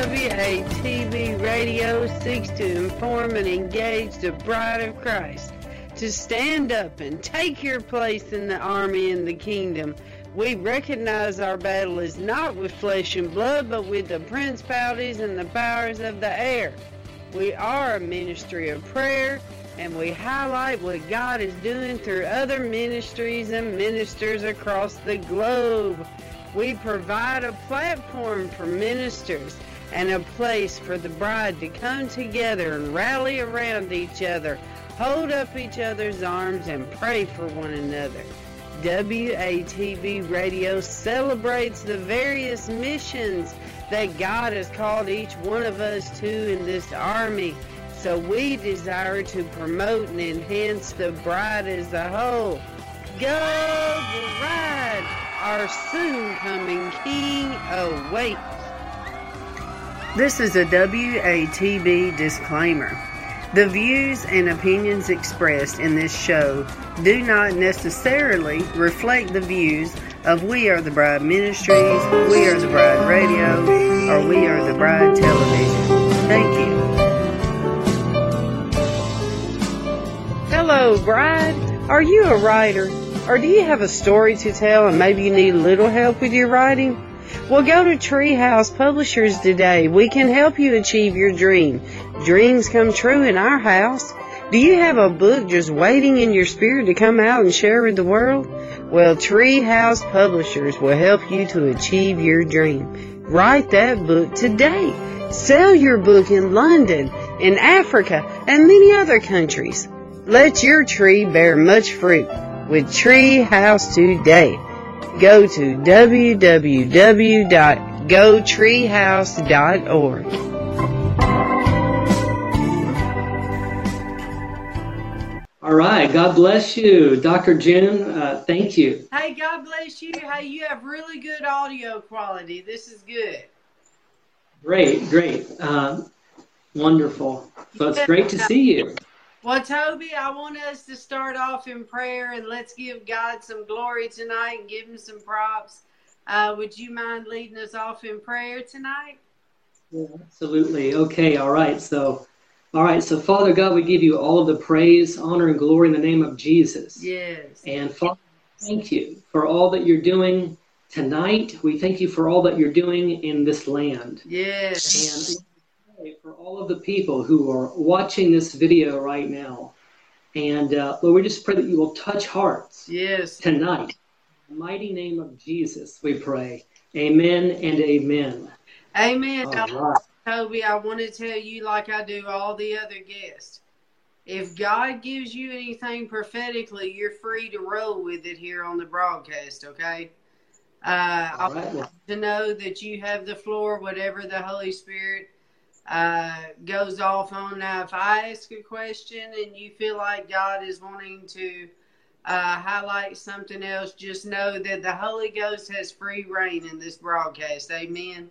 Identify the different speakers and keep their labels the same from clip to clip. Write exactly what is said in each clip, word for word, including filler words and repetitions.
Speaker 1: W A T B Radio seeks to inform and engage the bride of Christ to stand up and take your place in the army and the kingdom. We recognize our battle is not with flesh and blood, but with the principalities and the powers of the air. We are a ministry of prayer, and we highlight what God is doing through other ministries and ministers across the globe. We provide a platform for ministers and a place for the bride to come together and rally around each other, hold up each other's arms, and pray for one another. W A T B Radio celebrates the various missions that God has called each one of us to in this army. So we desire to promote and enhance the bride as a whole. Go bride! Our soon coming King awaits. This is a W A T B disclaimer. The views and opinions expressed in this show do not necessarily reflect the views of We Are the Bride Ministries, We Are the Bride Radio, or We Are the Bride Television. Thank you. Hello, bride. Are you a writer? Or do you have a story to tell and maybe you need a little help with your writing? Well, go to Treehouse Publishers today. We can help you achieve your dream. Dreams come true in our house. Do you have a book just waiting in your spirit to come out and share with the world? Well, Treehouse Publishers will help you to achieve your dream. Write that book today. Sell your book in London, in Africa, and many other countries. Let your tree bear much fruit with Treehouse today. Go to w w w dot go treehouse dot org.
Speaker 2: All right. God bless you, Doctor June. Uh, thank you.
Speaker 1: Hey, God bless you. Hey, you have really good audio quality. This is good.
Speaker 2: Great, great. Um, wonderful. So it's great to see you.
Speaker 1: Well, Toby, I want us to start off in prayer, and let's give God some glory tonight and give him some props. Uh, would you mind leading us off in prayer tonight?
Speaker 2: Yeah, absolutely. Okay, all right. So, all right. So, Father God, we give you all of the praise, honor, and glory in the name of Jesus.
Speaker 1: Yes.
Speaker 2: And Father, thank you for all that you're doing tonight. We thank you for all that you're doing in this land.
Speaker 1: Yes.
Speaker 2: And for all of the people who are watching this video right now. And uh, Lord, we just pray that you will touch hearts
Speaker 1: yes.
Speaker 2: tonight. In the mighty name of Jesus, we pray. Amen and amen.
Speaker 1: Amen.
Speaker 2: Right.
Speaker 1: Toby, I want to tell you, like I do all the other guests, if God gives you anything prophetically, you're free to roll with it here on the broadcast, okay? Uh, I
Speaker 2: right.
Speaker 1: want to know that you have the floor, whatever the Holy Spirit uh goes off on. Now, if I ask a question and you feel like God is wanting to uh highlight something else, just know that the Holy Ghost has free reign in this broadcast. Amen.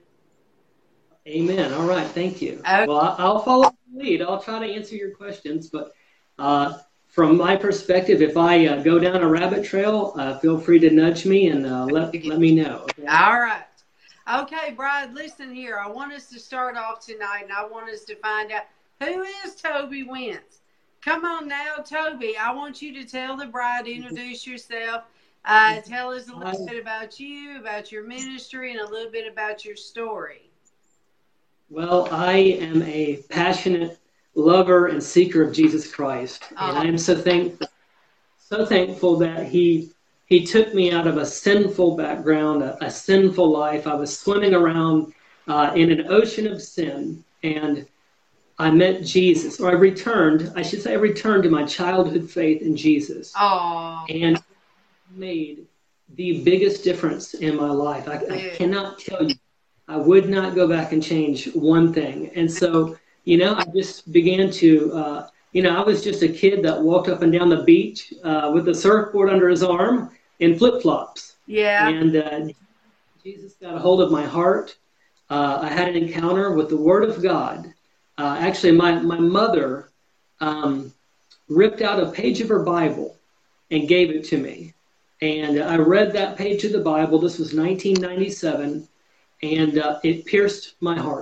Speaker 2: Amen. All right. Thank you.
Speaker 1: Okay.
Speaker 2: Well, I'll follow the lead. I'll try to answer your questions, but uh from my perspective, if I uh, go down a rabbit trail, uh, feel free to nudge me and uh, let let me know. Okay?
Speaker 1: All right. Okay, Bride, listen here. I want us to start off tonight, and I want us to find out, who is Toby Wentz? Come on now, Toby. I want you to tell the bride, introduce yourself. Uh, tell us a little bit about you, about your ministry, and a little bit about your story.
Speaker 2: Well, I am a passionate lover and seeker of Jesus Christ, and
Speaker 1: uh-huh.
Speaker 2: I am so thankful, so thankful that He He took me out of a sinful background, a, a sinful life. I was swimming around uh, in an ocean of sin, and I met Jesus, or I returned, I should say I returned to my childhood faith in Jesus.
Speaker 1: Aww.
Speaker 2: And it made the biggest difference in my life. I, I cannot tell you. I would not go back and change one thing. And so, you know, I just began to, uh, you know, I was just a kid that walked up and down the beach uh, with a surfboard under his arm in flip-flops.
Speaker 1: Yeah.
Speaker 2: And uh, Jesus got a hold of my heart. Uh, I had an encounter with the Word of God. Uh, actually, my, my mother um, ripped out a page of her Bible and gave it to me. And I read that page of the Bible. This was nineteen ninety-seven, and uh, it pierced my heart.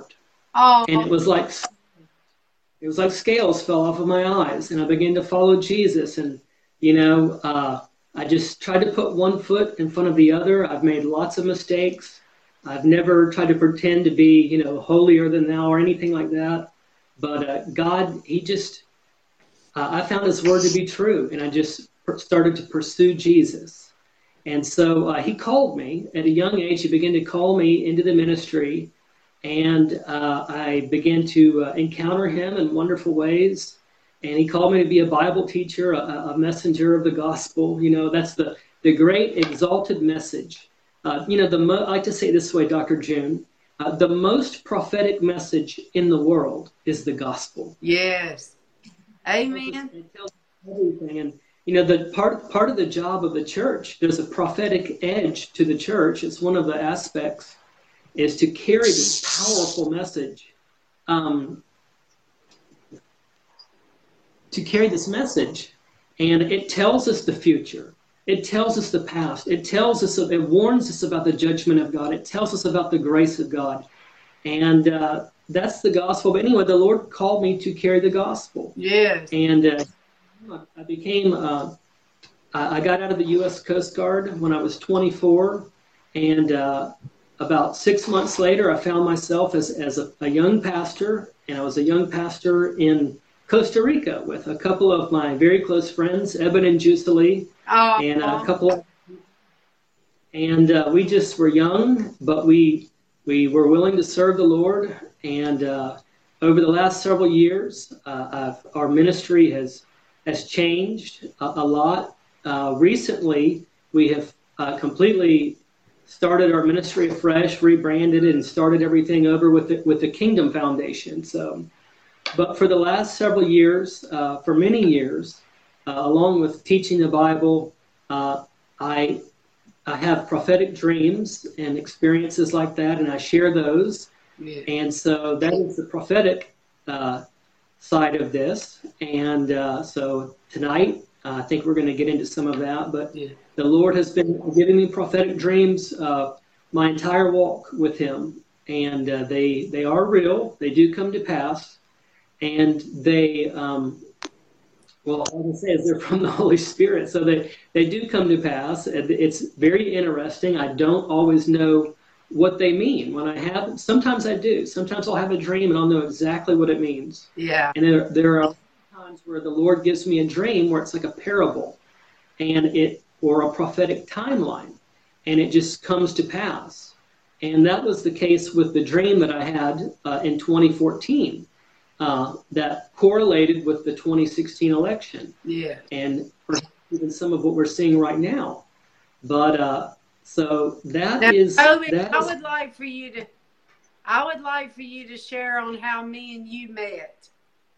Speaker 1: Oh.
Speaker 2: And it was like it was like scales fell off of my eyes, and I began to follow Jesus. And you know, uh, I just tried to put one foot in front of the other. I've made lots of mistakes. I've never tried to pretend to be, you know, holier than thou or anything like that. But uh, God, He just, uh, I found His word to be true, and I just started to pursue Jesus. And so uh, He called me at a young age. He began to call me into the ministry, and uh, I began to uh, encounter Him in wonderful ways. And He called me to be a Bible teacher, a, a messenger of the gospel. You know, that's the, the great exalted message. Uh, you know, the mo- I like to say it this way, Doctor June, uh, the most prophetic message in the world is the gospel.
Speaker 1: Yes. Amen.
Speaker 2: It tells everything. And, you know, the part, part of the job of the church, there's a prophetic edge to the church. It's one of the aspects, is to carry this powerful message, um, to carry this message. And it tells us the future. It tells us the past. It tells us, it warns us about the judgment of God. It tells us about the grace of God. And uh, that's the gospel. But anyway, the Lord called me to carry the gospel.
Speaker 1: Yes.
Speaker 2: And uh, I became, uh, I got out of the U S Coast Guard when I was twenty-four. And uh, about six months later, I found myself as, as a, a young pastor. And I was a young pastor in Costa Rica with a couple of my very close friends, Eben and Jusalee,
Speaker 1: oh,
Speaker 2: and a couple of, and uh, we just were young, but we we were willing to serve the Lord. And uh, over the last several years, uh, our ministry has has changed a, a lot. Uh, recently, we have uh, completely started our ministry afresh, rebranded it, and started everything over with the, with the Kingdom Foundation. So. But for the last several years, uh, for many years, uh, along with teaching the Bible, uh, I I have prophetic dreams and experiences like that, and I share those. Yeah. And so that is the prophetic uh, side of this. And uh, so tonight, uh, I think we're going to get into some of that. But yeah. The Lord has been giving me prophetic dreams uh, my entire walk with Him, and uh, they they are real. They do come to pass. And they, um, well, all I can say is they're from the Holy Spirit. So they, they do come to pass. It's very interesting. I don't always know what they mean. When I have, sometimes I do. Sometimes I'll have a dream and I'll know exactly what it means.
Speaker 1: Yeah.
Speaker 2: And there, there are times where the Lord gives me a dream where it's like a parable, and it, or a prophetic timeline, and it just comes to pass. And that was the case with the dream that I had uh, in twenty fourteen. Uh, that correlated with the twenty sixteen election.
Speaker 1: Yeah.
Speaker 2: And even some of what we're seeing right now. But uh, so that
Speaker 1: now,
Speaker 2: is.
Speaker 1: Toby,
Speaker 2: that
Speaker 1: I
Speaker 2: is,
Speaker 1: would like for you to, I would like for you to share on how me and you met.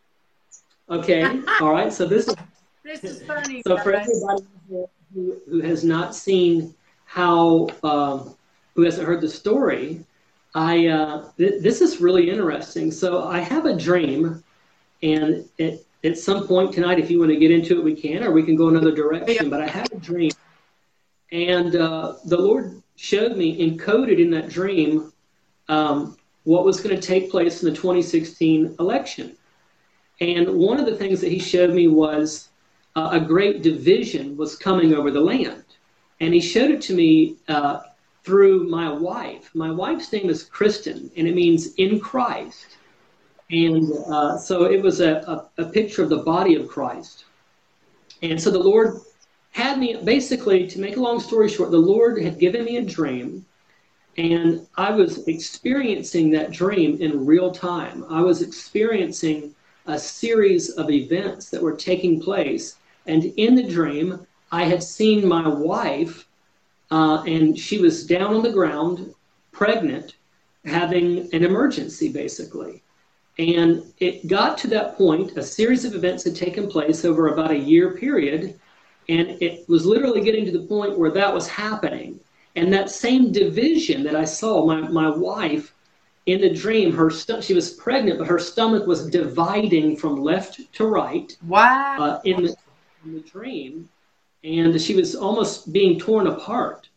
Speaker 2: Okay. All right. So this is.
Speaker 1: This is funny.
Speaker 2: So
Speaker 1: guys.
Speaker 2: for everybody who, who has not seen how, um, who hasn't heard the story, I uh, th- this is really interesting. So I have a dream, and at, at some point tonight, if you want to get into it, we can, or we can go another direction. But I have a dream, and uh, the Lord showed me, encoded in that dream, um, what was going to take place in the twenty sixteen election. And one of the things that He showed me was uh, a great division was coming over the land, and He showed it to me. Uh, through my wife. My wife's name is Kristen, and it means in Christ. And uh, so it was a, a, a picture of the body of Christ. And so the Lord had me, basically, to make a long story short, the Lord had given me a dream, and I was experiencing that dream in real time. I was experiencing a series of events that were taking place. And in the dream, I had seen my wife Uh, and she was down on the ground, pregnant, having an emergency, basically. And it got to that point, a series of events had taken place over about a year period, and it was literally getting to the point where that was happening. And that same division that I saw, my, my wife, in the dream, her st- she was pregnant, but her stomach was dividing from left to right.
Speaker 1: Wow.
Speaker 2: Uh, in, the, in the dream. And she was almost being torn apart.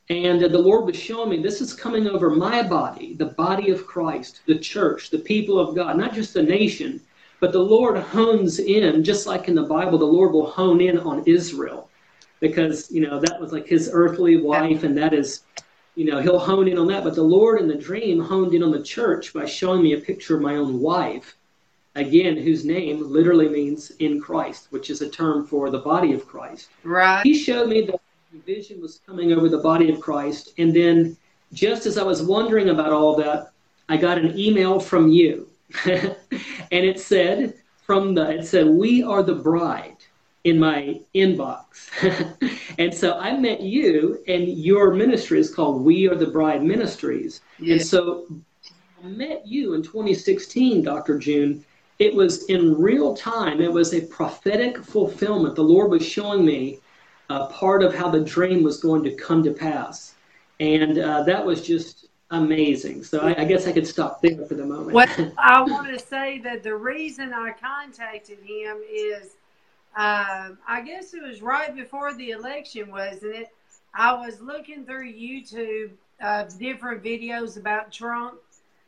Speaker 2: And uh, the Lord was showing me this is coming over my body, the body of Christ, the church, the people of God, not just the nation, but the Lord hones in, just like in the Bible, the Lord will hone in on Israel because, you know, that was like his earthly wife, and that is, you know, he'll hone in on that. But the Lord in the dream honed in on the church by showing me a picture of my own wife, again, whose name literally means in Christ, which is a term for the body of Christ.
Speaker 1: Right.
Speaker 2: He showed me that the vision was coming over the body of Christ. And then just as I was wondering about all that, I got an email from you. And it said, from the, it said, "We are the bride," in my inbox. And so I met you, and your ministry is called We Are the Bride Ministries. Yeah. And so I met you in twenty sixteen, Doctor June. It was in real time. It was a prophetic fulfillment. The Lord was showing me uh, part of how the dream was going to come to pass. And uh, that was just amazing. So I, I guess I could stop there for the moment.
Speaker 1: Well, I want to say that the reason I contacted him is, um, I guess it was right before the election, wasn't it? I was looking through YouTube uh, different videos about Trump.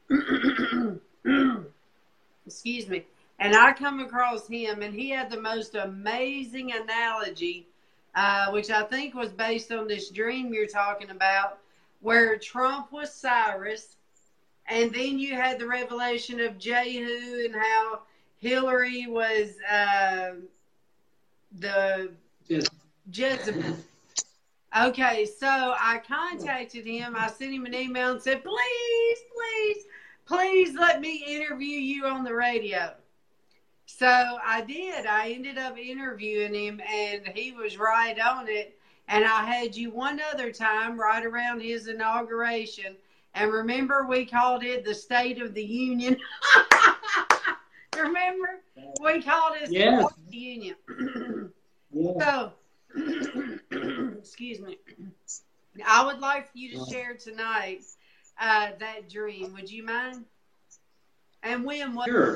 Speaker 1: Excuse me. And I come across him, and he had the most amazing analogy, uh, which I think was based on this dream you're talking about, where Trump was Cyrus, and then you had the revelation of Jehu and how Hillary was uh, the
Speaker 2: Yes.
Speaker 1: Jezebel. Okay, so I contacted him. I sent him an email and said, please, please, please let me interview you on the radio. So I did. I ended up interviewing him, and he was right on it. And I had you one other time right around his inauguration. And remember, we called it the State of the Union. Remember? We called it
Speaker 2: yeah.
Speaker 1: the State of the Union. Yeah. So, excuse me. I would like for you to share tonight uh, that dream. Would you mind? And when? What?
Speaker 2: Sure.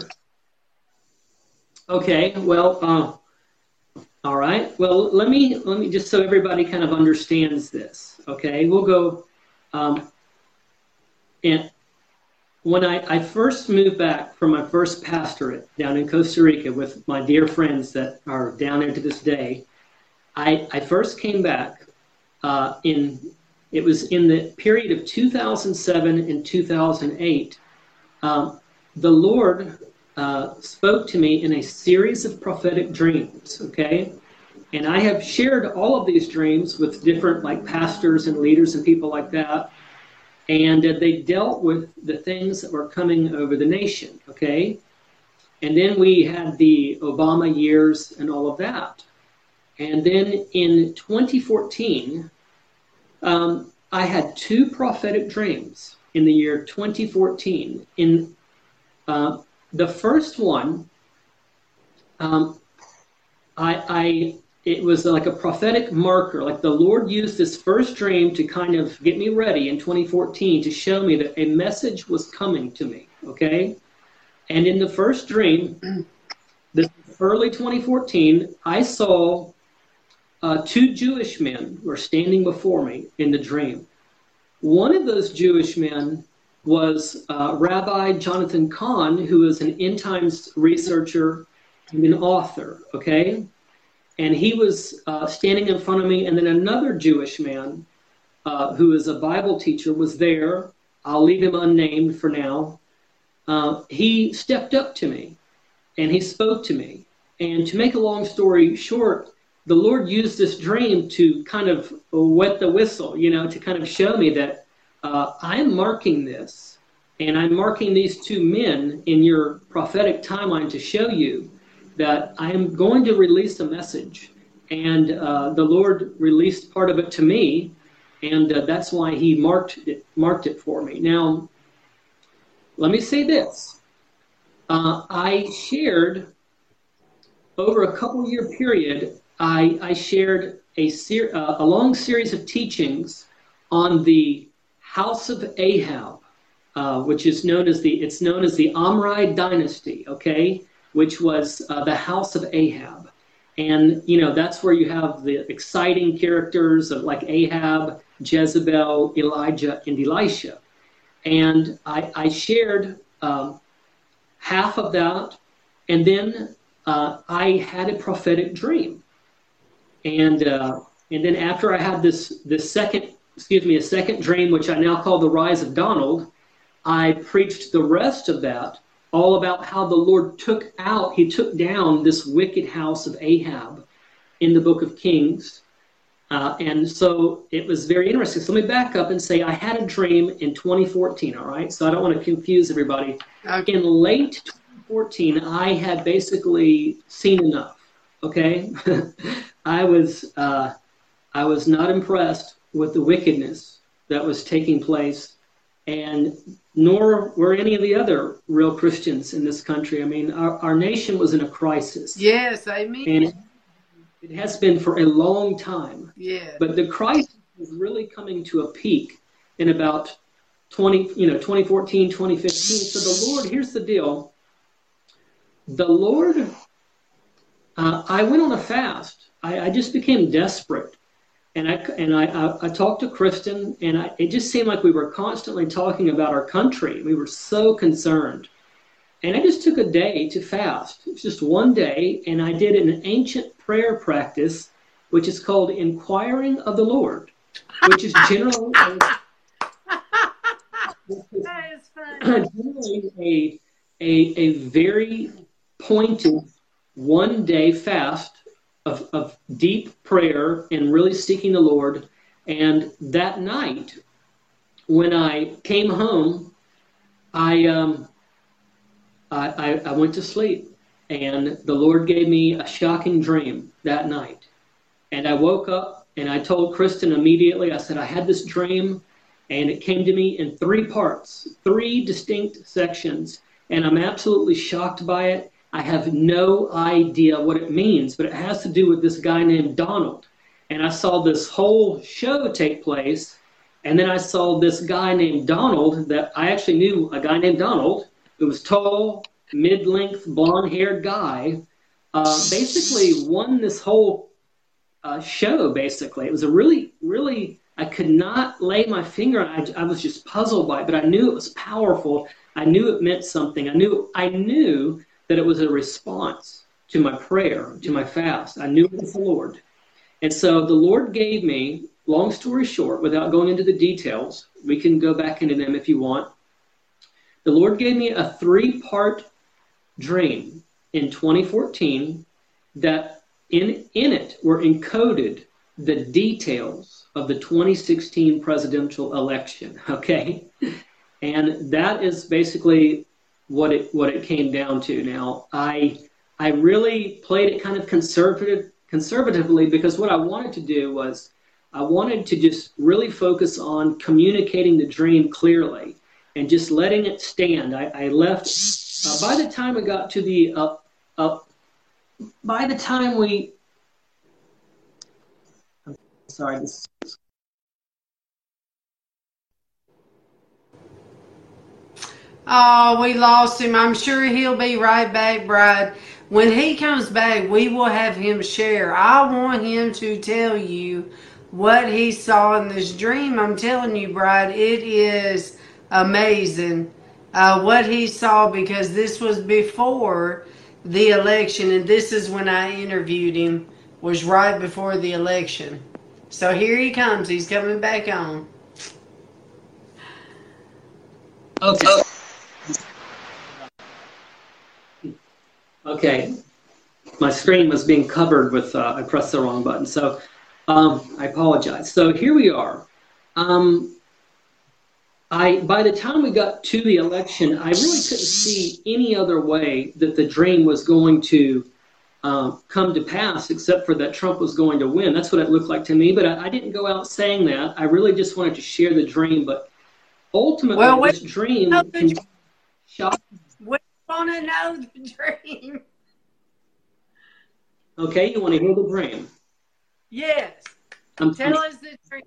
Speaker 2: Okay. Well, uh, all right. Well, let me let me just so everybody kind of understands this. Okay, we'll go. Um, and when I, I first moved back from my first pastorate down in Costa Rica with my dear friends that are down there to this day, I, I first came back uh, in, it was in the period of two thousand seven and two thousand eight. Um, the Lord uh, spoke to me in a series of prophetic dreams, okay? And I have shared all of these dreams with different like pastors and leaders and people like that. And uh, they dealt with the things that were coming over the nation, okay? And then we had the Obama years and all of that. And then in twenty fourteen, um, I had two prophetic dreams in the year twenty fourteen. In uh, the first one, um, I, I it was like a prophetic marker. Like the Lord used this first dream to kind of get me ready in twenty fourteen to show me that a message was coming to me, okay? And in the first dream, this early twenty fourteen, I saw uh, two Jewish men were standing before me in the dream. One of those Jewish men was uh, Rabbi Jonathan Cahn, who is an end times researcher and an author, okay? And he was uh, standing in front of me, and then another Jewish man uh, who is a Bible teacher was there. I'll leave him unnamed for now. Uh, he stepped up to me, and he spoke to me. And to make a long story short, the Lord used this dream to kind of wet the whistle, you know, to kind of show me that uh, I'm marking this, and I'm marking these two men in your prophetic timeline to show you that I am going to release a message. And uh, the Lord released part of it to me, and uh, that's why he marked it, marked it for me. Now, let me say this. Uh, I shared, over a couple year period, I, I shared a, ser- uh, a long series of teachings on the House of Ahab, uh, which is known as the, it's known as the Omri dynasty, okay? Which was uh, the House of Ahab. And, you know, that's where you have the exciting characters of like Ahab Jezebel, Elijah, and Elisha. And I, I shared um, half of that, and then uh, I had a prophetic dream. And uh, and then after I had this this second, excuse me, a second dream, which I now call the Rise of Donald, I preached the rest of that, all about how the Lord took out, he took down this wicked house of Ahab in the book of Kings. Uh, and so it was very interesting. So let me back up and say I had a dream in twenty fourteen, all right? So I don't want to confuse everybody. Okay. In late twenty fourteen, I had basically seen enough, okay? I was uh, I was not impressed with the wickedness that was taking place, and nor were any of the other real Christians in this country. I mean, our, our nation was in a crisis.
Speaker 1: Yes, amen.
Speaker 2: And it, it has been for a long time.
Speaker 1: Yeah.
Speaker 2: But the crisis was really coming to a peak in about twenty, you know, twenty fourteen, twenty fifteen. So the Lord, here's the deal. The Lord, uh, I went on a fast. I, I just became desperate. And I and I, I, I talked to Kristen, and I, it just seemed like we were constantly talking about our country. We were so concerned. And I just took a day to fast. It was just one day, and I did an ancient prayer practice, which is called Inquiring of the Lord, which is generally, a,
Speaker 1: that is funny.
Speaker 2: generally a, a, a very pointed one-day fast Of, of deep prayer and really seeking the Lord. And that night, when I came home, I, um, I, I, I went to sleep, and the Lord gave me a shocking dream that night. And I woke up, and I told Kristen immediately, I said, I had this dream, and it came to me in three parts, three distinct sections, and I'm absolutely shocked by it. I have no idea what it means, but it has to do with this guy named Donald. And I saw this whole show take place, and then I saw this guy named Donald that I actually knew, a guy named Donald, who was tall, mid-length, blonde-haired guy, uh, basically won this whole uh, show, basically. It was a really, really, I could not lay my finger on it. I, I was just puzzled by it, but I knew it was powerful. I knew it meant something. I knew, I knew that it was a response to my prayer, to my fast. I knew it was the Lord. And so the Lord gave me, long story short, without going into the details, we can go back into them if you want. The Lord gave me a three-part dream in twenty fourteen that in, in it were encoded the details of the twenty sixteen presidential election, okay? And that is basically what it what it came down to. Now, I I really played it kind of conservative conservatively because what I wanted to do was I wanted to just really focus on communicating the dream clearly and just letting it stand. I, I left uh, by the time we got to the uh, uh, by the time we I'm sorry this is
Speaker 1: Oh, we lost him. I'm sure he'll be right back, Bride. When he comes back, we will have him share. I want him to tell you what he saw in this dream. I'm telling you, Bride, it is amazing uh, what he saw, because this was before the election, and this is when I interviewed him, was right before the election. So here he comes. He's coming back on.
Speaker 2: Okay. Okay, my screen was being covered with, uh, I pressed the wrong button, so um, I apologize. So here we are. Um, I, by the time we got to the election, I really couldn't see any other way that the dream was going to uh, come to pass except for that Trump was going to win. That's what it looked like to me, but I, I didn't go out saying that. I really just wanted to share the dream, but ultimately
Speaker 1: well,
Speaker 2: this dream can shock.
Speaker 1: We want to know the dream.
Speaker 2: Okay, you want to hear the dream?
Speaker 1: Yes.
Speaker 2: I'm,
Speaker 1: Tell
Speaker 2: I'm,
Speaker 1: us the dream.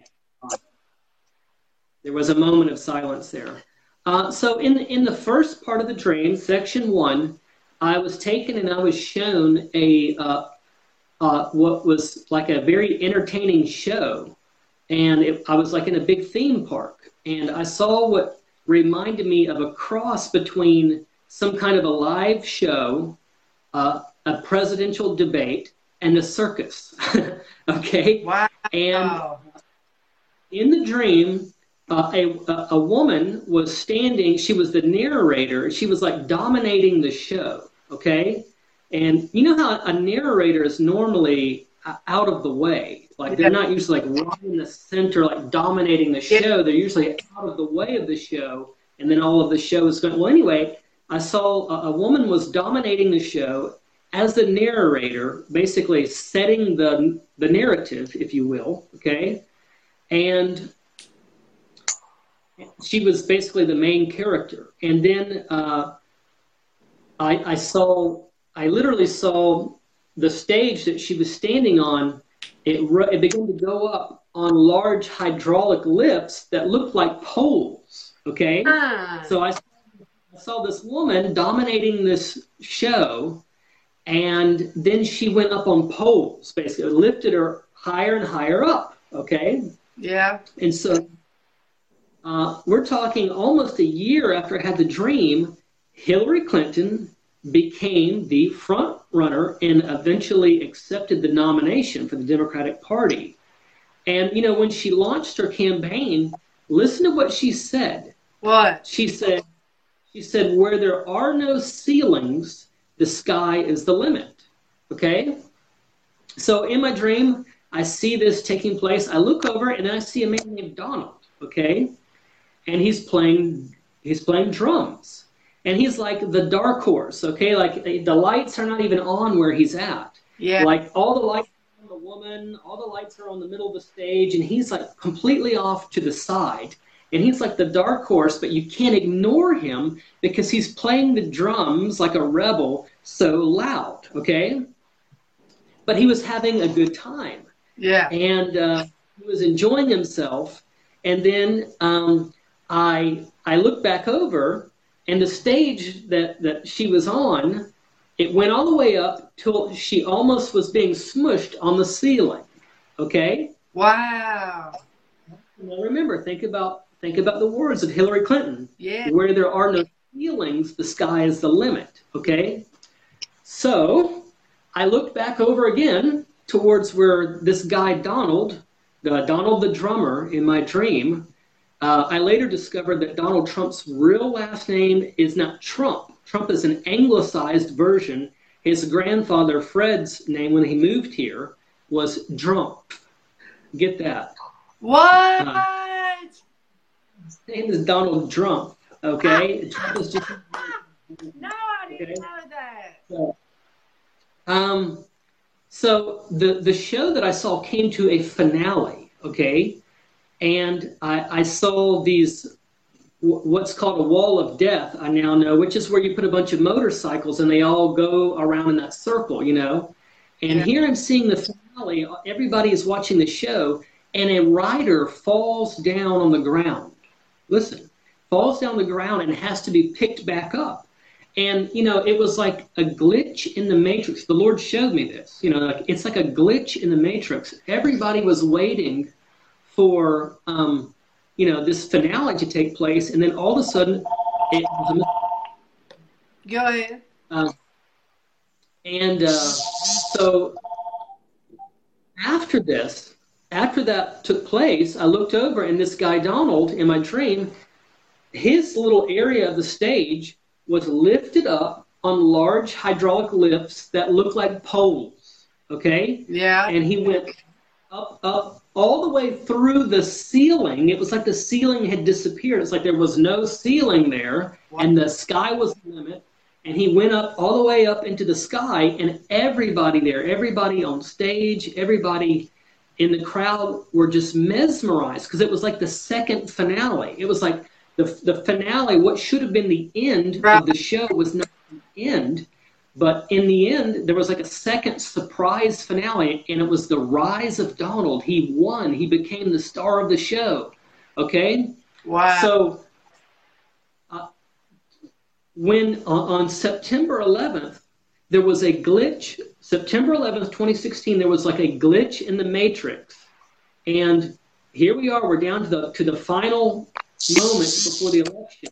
Speaker 2: There was a moment of silence there. Uh, so in the, in the first part of the dream, section one, I was taken and I was shown a uh, uh, what was like a very entertaining show and it, I was like in a big theme park, and I saw what reminded me of a cross between some kind of a live show, uh, a presidential debate, and a circus. Okay?
Speaker 1: Wow.
Speaker 2: And in the dream, uh, a, a a woman was standing. She was the narrator. She was like dominating the show. Okay? And you know how a narrator is normally out of the way. Like they're not usually like right in the center, like dominating the show. They're usually out of the way of the show, and then all of the show is going. Well, anyway, I saw a, a woman was dominating the show as the narrator, basically setting the the narrative, if you will. Okay, and she was basically the main character. And then uh, I, I saw. I literally saw the stage that she was standing on. It, it began to go up on large hydraulic lifts that looked like poles, okay? Ah. So I, I saw this woman dominating this show, and then she went up on poles, basically. It lifted her higher and higher up, okay?
Speaker 1: Yeah.
Speaker 2: And so uh, we're talking almost a year after I had the dream, Hillary Clinton became the front runner and eventually accepted the nomination for the Democratic Party. And, you know, when she launched her campaign, listen to what she said.
Speaker 1: What?
Speaker 2: She said, she said, where there are no ceilings, the sky is the limit. Okay? So in my dream, I see this taking place. I look over and I see a man named Donald. Okay? And he's playing, he's playing drums. And he's like the dark horse, okay? Like the lights are not even on where he's at.
Speaker 1: Yeah.
Speaker 2: Like all the lights are on the woman, all the lights are on the middle of the stage, and he's like completely off to the side. And he's like the dark horse, but you can't ignore him because he's playing the drums like a rebel so loud, okay? But he was having a good time.
Speaker 1: Yeah.
Speaker 2: And uh, he was enjoying himself. And then um, I I looked back over, and the stage that, that she was on, it went all the way up till she almost was being smushed on the ceiling. Okay?
Speaker 1: Wow.
Speaker 2: Now remember, think about think about the words of Hillary Clinton.
Speaker 1: Yeah.
Speaker 2: Where there are no ceilings, the sky is the limit. Okay? So I looked back over again towards where this guy Donald, uh, Donald the drummer in my dream. Uh, I later discovered that Donald Trump's real last name is not Trump. Trump is an anglicized version. His grandfather, Fred's name when he moved here, was Drump. Get that?
Speaker 1: What?
Speaker 2: Uh, his name is Donald Trump, okay? Trump is just...
Speaker 1: No, I didn't okay? know that.
Speaker 2: So, um, so the, the show that I saw came to a finale, okay? And I, I saw these, what's called a wall of death, I now know, which is where you put a bunch of motorcycles and they all go around in that circle, you know. And yeah. Here I'm seeing the finale. Everybody is watching the show, and a rider falls down on the ground. Listen, falls down the ground and has to be picked back up. And, you know, it was like a glitch in the Matrix. The Lord showed me this. You know, like it's like a glitch in the Matrix. Everybody was waiting for, um, you know, this finale to take place, and then all of a sudden, it was
Speaker 1: a... Go ahead.
Speaker 2: Uh, and uh, so after this, after that took place, I looked over, and this guy Donald, in my dream, his little area of the stage was lifted up on large hydraulic lifts that looked like poles, okay?
Speaker 1: Yeah.
Speaker 2: And he went up, up, all the way through the ceiling. It was like the ceiling had disappeared. It's like there was no ceiling there, what? And the sky was the limit. And he went up all the way up into the sky, and everybody there, everybody on stage, everybody in the crowd were just mesmerized because it was like the second finale. It was like the the finale, what should have been the end right. of the show was not the end. But in the end, there was like a second surprise finale, and it was the rise of Donald. He won. He became the star of the show. Okay?
Speaker 1: Wow.
Speaker 2: So uh, when uh, on September eleventh, there was a glitch. September eleventh, twenty sixteen, there was like a glitch in the Matrix. And here we are. We're down to the to the final moment before the election,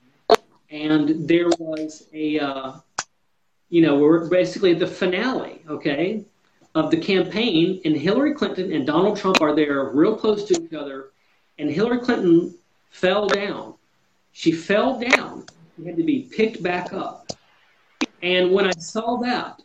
Speaker 2: and there was a, uh, you know, we're basically at the finale, okay, of the campaign, and Hillary Clinton and Donald Trump are there, real close to each other, and Hillary Clinton fell down. She fell down. She had to be picked back up. And when I saw that,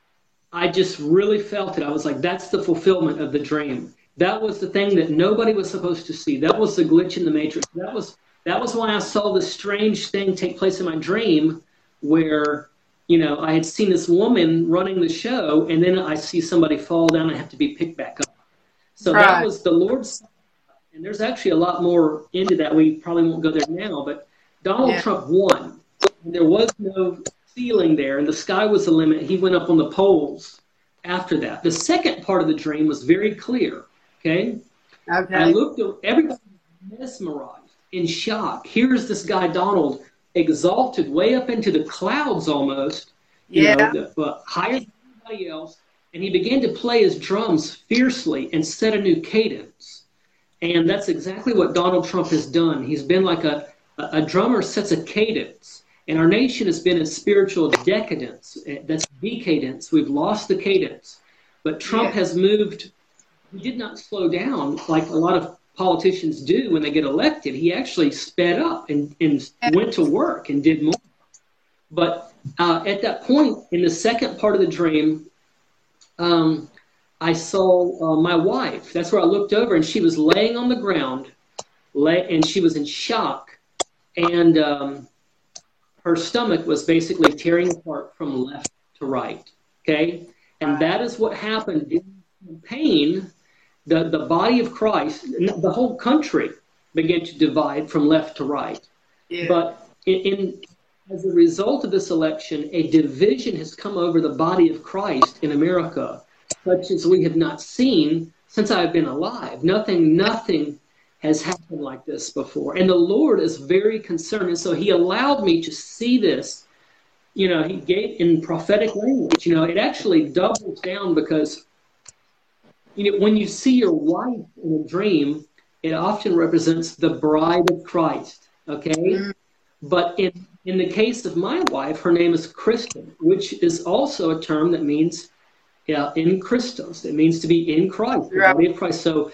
Speaker 2: I just really felt it. I was like, that's the fulfillment of the dream. That was the thing that nobody was supposed to see. That was the glitch in the matrix. That was that was why I saw this strange thing take place in my dream where, you know, I had seen this woman running the show, and then I see somebody fall down and have to be picked back up. So right. That was the Lord's. And there's actually a lot more into that. We probably won't go there now, but Donald yeah. Trump won. There was no ceiling there, and the sky was the limit. He went up on the polls after that. The second part of the dream was very clear, okay? Okay. I looked at everybody mesmerized, in shock. Here's this guy, Donald, exalted way up into the clouds almost, you yeah. know, the, uh, higher than anybody else, and he began to play his drums fiercely and set a new cadence. And that's exactly what Donald Trump has done. He's been like a, a drummer sets a cadence. And our nation has been in spiritual decadence. That's decadence. We've lost the cadence. But Trump yeah. has moved. He did not slow down like a lot of politicians do when they get elected. He actually sped up and, and went to work and did more. But uh, at that point, in the second part of the dream, um, I saw uh, my wife. That's where I looked over, and she was laying on the ground, lay, and she was in shock, and um, her stomach was basically tearing apart from left to right, okay? And that is what happened during the campaign. The, the body of Christ, the whole country began to divide from left to right. Yeah. But in, in as a result of this election, a division has come over the body of Christ in America, such as we have not seen since I've been alive. Nothing, nothing has happened like this before. And the Lord is very concerned. And so he allowed me to see this, you know, he gave in prophetic language. You know, it actually doubles down because, you know, when you see your wife in a dream, it often represents the bride of Christ, okay? Mm-hmm. But in, in the case of my wife, her name is Kristen, which is also a term that means Yeah, in Christos. It means to be in Christ, the body of Christ. So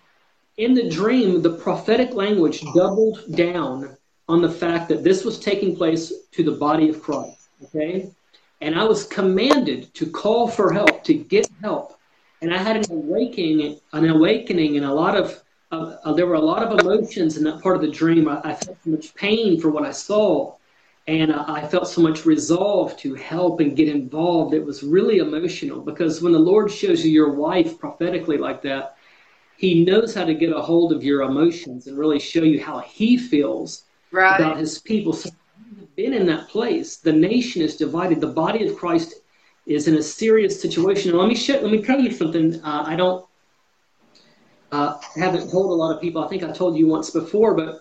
Speaker 2: in the dream, the prophetic language doubled down on the fact that this was taking place to the body of Christ, okay? And I was commanded to call for help, to get help. And I had an awakening, an awakening and a lot of, uh, uh, there were a lot of emotions in that part of the dream. I, I felt so much pain for what I saw. And I felt so much resolve to help and get involved. It was really emotional because when the Lord shows you your wife prophetically like that, he knows how to get a hold of your emotions and really show you how he feels right. about his people. So we've been in that place. The nation is divided. The body of Christ is in a serious situation. And let me show, let me tell you something. Uh, I don't uh, haven't told a lot of people. I think I told you once before, but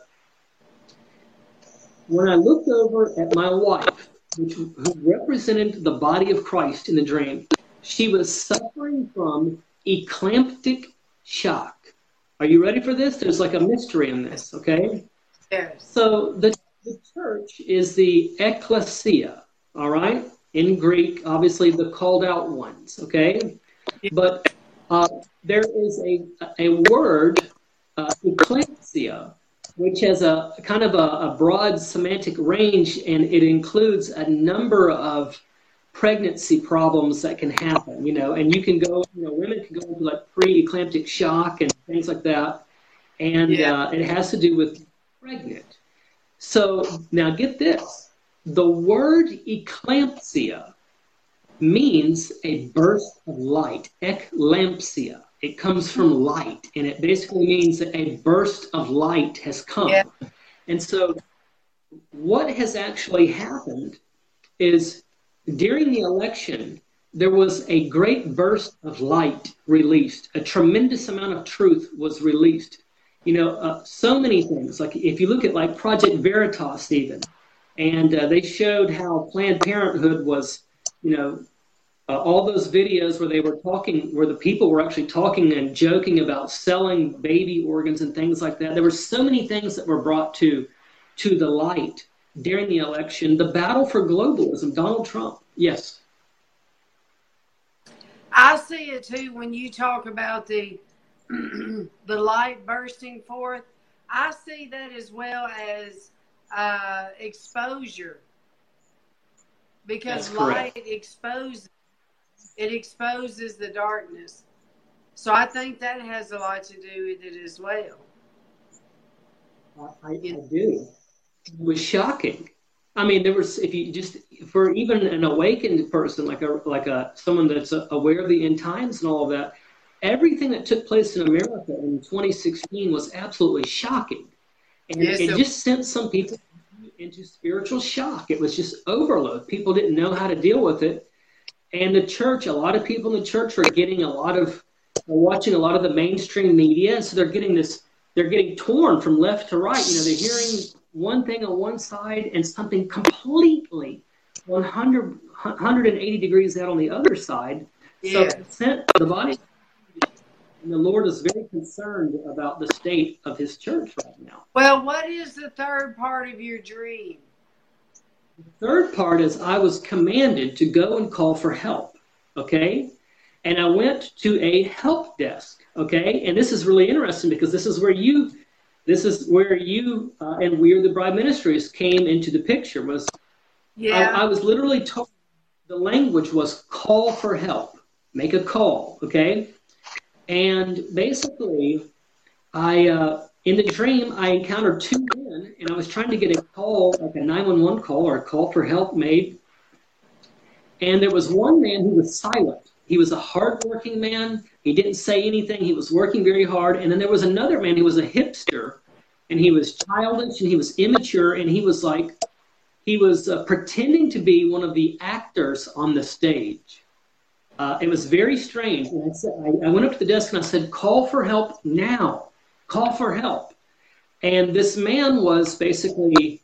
Speaker 2: when I looked over at my wife, which, who represented the body of Christ in the dream, she was suffering from eclamptic shock. Are you ready for this? There's like a mystery in this, okay? Yes. So the, the church is the ecclesia, all right? In Greek, obviously the called out ones, okay? But uh, there is a, a word, uh, ecclesia, which has a kind of a, a broad semantic range, and it includes a number of pregnancy problems that can happen, you know, and you can go, you know, women can go into like pre-eclamptic shock and things like that, and yeah. uh, it has to do with pregnant. So now get this, the word eclampsia means a burst of light, eclampsia. It comes from light, and it basically means that a burst of light has come. Yeah. And so what has actually happened is during the election, there was a great burst of light released. A tremendous amount of truth was released. You know, uh, so many things. Like if you look at like Project Veritas even, and uh, they showed how Planned Parenthood was, you know, uh, all those videos where they were talking, where the people were actually talking and joking about selling baby organs and things like that. There were so many things that were brought to to the light during the election. The battle for globalism, Donald Trump. Yes.
Speaker 1: I see it too when you talk about the the light bursting forth. I see that as well as uh, exposure, because light exposes it exposes the darkness. So I think that has a lot to do with it as well.
Speaker 2: I, I, I do. It was shocking. I mean, there was, if you just, for even an awakened person, like a like a someone that's aware of the end times and all of that, everything that took place in America in twenty sixteen was absolutely shocking. And yes, it so- just sent some people into spiritual shock. It was just overload. People didn't know how to deal with it. And the church, a lot of people in the church are getting a lot of, are watching a lot of the mainstream media. So they're getting this, they're getting torn from left to right. You know, they're hearing one thing on one side and something completely one hundred, one hundred eighty degrees out on the other side. Yeah. So it sent the body, and the Lord is very concerned about the state of his church right now.
Speaker 1: Well, what is the third part of your dream?
Speaker 2: The third part is I was commanded to go and call for help, okay? And I went to a help desk, okay? And this is really interesting because this is where you, this is where you uh, and We Are the Bride Ministries came into the picture. Was yeah. I, I was literally told the language was call for help, make a call, okay? And basically, I uh, in the dream, I encountered two men, and I was trying to get a call, like a nine one one call or a call for help made. And there was one man who was silent. He was a hardworking man. He didn't say anything. He was working very hard. And then there was another man who was a hipster, and he was childish, and he was immature, and he was like, he was uh, pretending to be one of the actors on the stage. Uh, it was very strange. And I, said, I, I went up to the desk and I said, call for help now. Call for help. And this man was basically,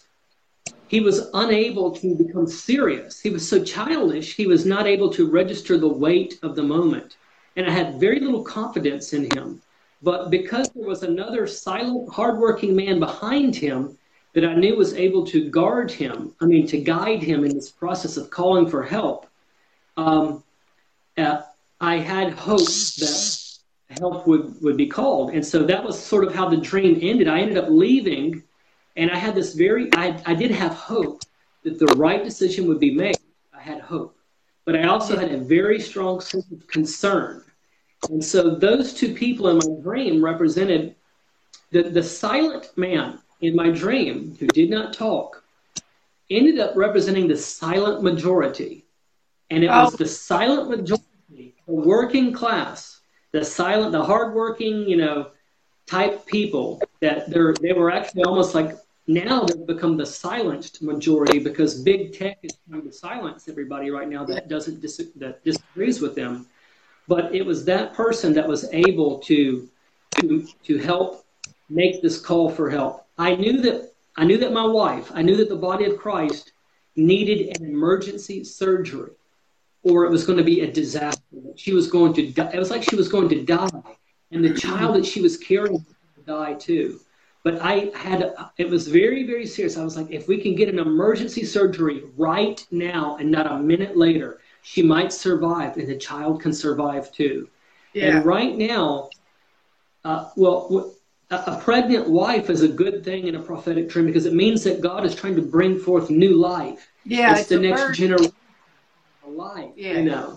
Speaker 2: he was unable to become serious. He was so childish, he was not able to register the weight of the moment. And I had very little confidence in him. But because there was another silent, hardworking man behind him that I knew was able to guard him, I mean, to guide him in this process of calling for help, um, uh, I had hope that help would, would be called. And so that was sort of how the dream ended. I ended up leaving, and I had this very, I, I did have hope that the right decision would be made. I had hope. But I also had a very strong sense of concern. And so those two people in my dream represented the, the silent man in my dream who did not talk, ended up representing the silent majority. And it was the silent majority, the working class, the silent, the hardworking, you know, type people that they're, they were actually almost like, now they've become the silenced majority because big tech is trying to silence everybody right now that doesn't dis- that disagrees with them. But it was that person that was able to to to help make this call for help. I knew that I knew that my wife, I knew that the body of Christ needed an emergency surgery, or it was going to be a disaster. She was going to die. It was like she was going to die, and the child that she was carrying was going to die too. But I had, it was very, very serious. I was like, if we can get an emergency surgery right now and not a minute later, she might survive, and the child can survive too. Yeah. And right now, uh, well, a, a pregnant wife is a good thing in a prophetic dream because it means that God is trying to bring forth new life.
Speaker 1: Yeah,
Speaker 2: it's,
Speaker 1: it's
Speaker 2: the next
Speaker 1: birth.
Speaker 2: generation of life. Yeah. You know,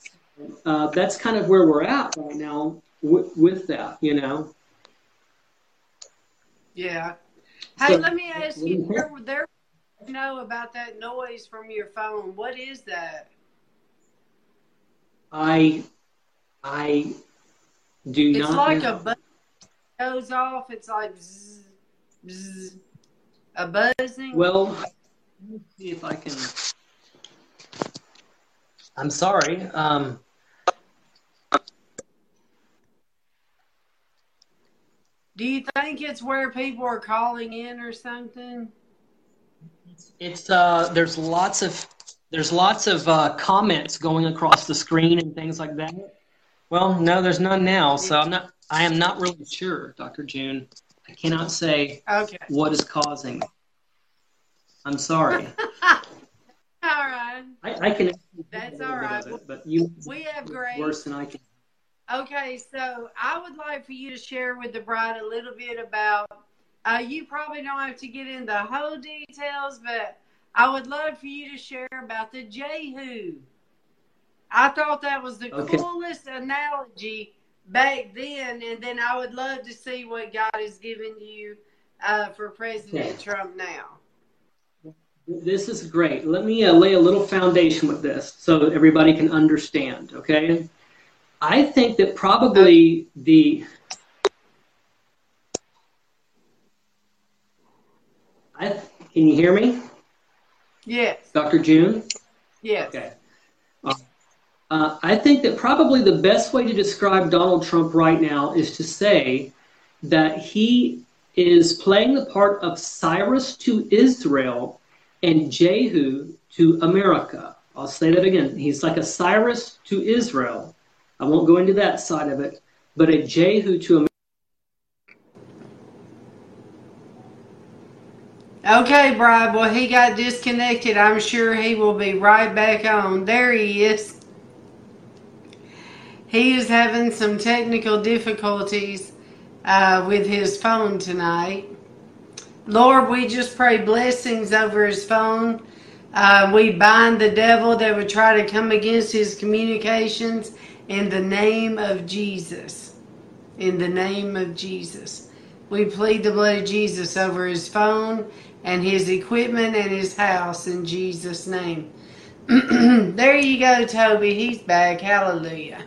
Speaker 2: uh, that's kind of where we're at right now w- with that. You know.
Speaker 1: Yeah. Hey, so, let me ask you, there, there, you know about that noise from your phone. What is that?
Speaker 2: I, I do
Speaker 1: it's
Speaker 2: not.
Speaker 1: It's like
Speaker 2: know.
Speaker 1: a buzz goes off. It's like bzz, bzz, a buzzing.
Speaker 2: Well, let me see if I can. I'm sorry. Um,
Speaker 1: Do you think it's where people are calling in or something?
Speaker 2: It's, it's uh, there's lots of there's lots of uh, comments going across the screen and things like that. Well, no, there's none now, so I'm not. I am not really sure, Doctor June. I cannot say
Speaker 1: Okay.
Speaker 2: what is causing. I'm sorry.
Speaker 1: All right.
Speaker 2: I, I can.
Speaker 1: That's all right.
Speaker 2: It, but you
Speaker 1: we have Grace.
Speaker 2: Worse than I can.
Speaker 1: Okay, so I would like for you to share with the bride a little bit about. Uh, you probably don't have to get into the whole details, but I would love for you to share about the Jehu. I thought that was the
Speaker 2: okay.
Speaker 1: coolest analogy back then, and then I would love to see what God has given you uh, for President
Speaker 2: okay.
Speaker 1: Trump now.
Speaker 2: This is great. Let me uh, lay a little foundation with this so that everybody can understand, okay? I think that probably the... I, can you hear me?
Speaker 1: Yes.
Speaker 2: Doctor June?
Speaker 1: Yes.
Speaker 2: Okay. Uh, uh, I think that probably the best way to describe Donald Trump right now is to say that he is playing the part of Cyrus to Israel and Jehu to America. I'll say that again. He's like a Cyrus to Israel. I won't go into that side of it, but a Jehu to America.
Speaker 1: Okay, Bride. Well, he got disconnected. I'm sure he will be right back on. There he is. He is having some technical difficulties uh, with his phone tonight. Lord, we just pray blessings over his phone. Uh, we bind the devil that would try to come against his communications in the name of Jesus. In the name of Jesus. We plead the blood of Jesus over his phone and his equipment and his house in Jesus' name. There you go, Toby. He's back. Hallelujah.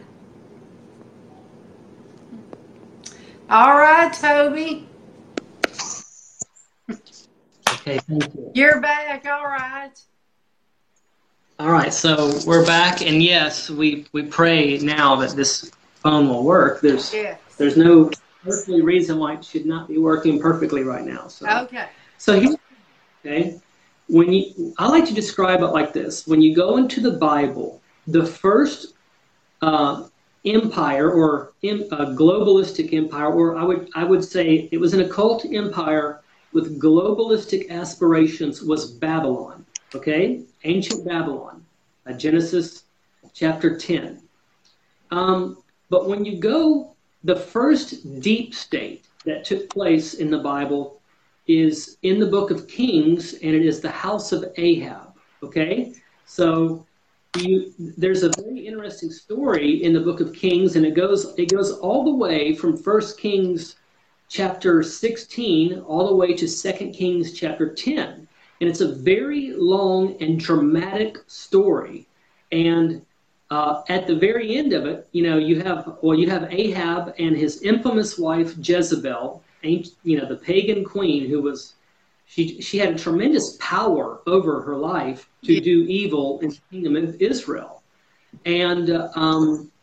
Speaker 1: All right, Toby.
Speaker 2: Okay, thank you.
Speaker 1: You're back. All right.
Speaker 2: All right, so we're back, and yes, we, we pray now that this phone will work. There's
Speaker 1: yes.
Speaker 2: there's no earthly reason why it should not be working perfectly right now. So
Speaker 1: okay.
Speaker 2: So here, okay, when you I like to describe it like this: when you go into the Bible, the first uh, empire or in, a globalistic empire, or I would I would say it was an occult empire with globalistic aspirations, was Babylon. Okay, ancient Babylon, uh, Genesis chapter ten. Um, but when you go, the first deep state that took place in the Bible is in the book of Kings, and it is the house of Ahab. Okay, so you, there's a very interesting story in the book of Kings, and it goes it goes all the way from First Kings chapter sixteen all the way to Second Kings chapter ten. And it's a very long and dramatic story. And uh, at the very end of it, you know, you have, well, you have Ahab and his infamous wife, Jezebel, you know, the pagan queen who was, she, she had a tremendous power over her life to do evil in the kingdom of Israel. And uh, um,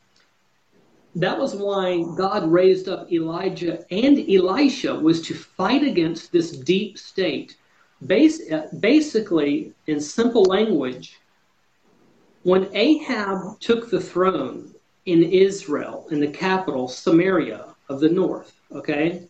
Speaker 2: that was why God raised up Elijah and Elisha, was to fight against this deep state. Bas- basically, in simple language, when Ahab took the throne in Israel, in the capital, Samaria of the north, okay,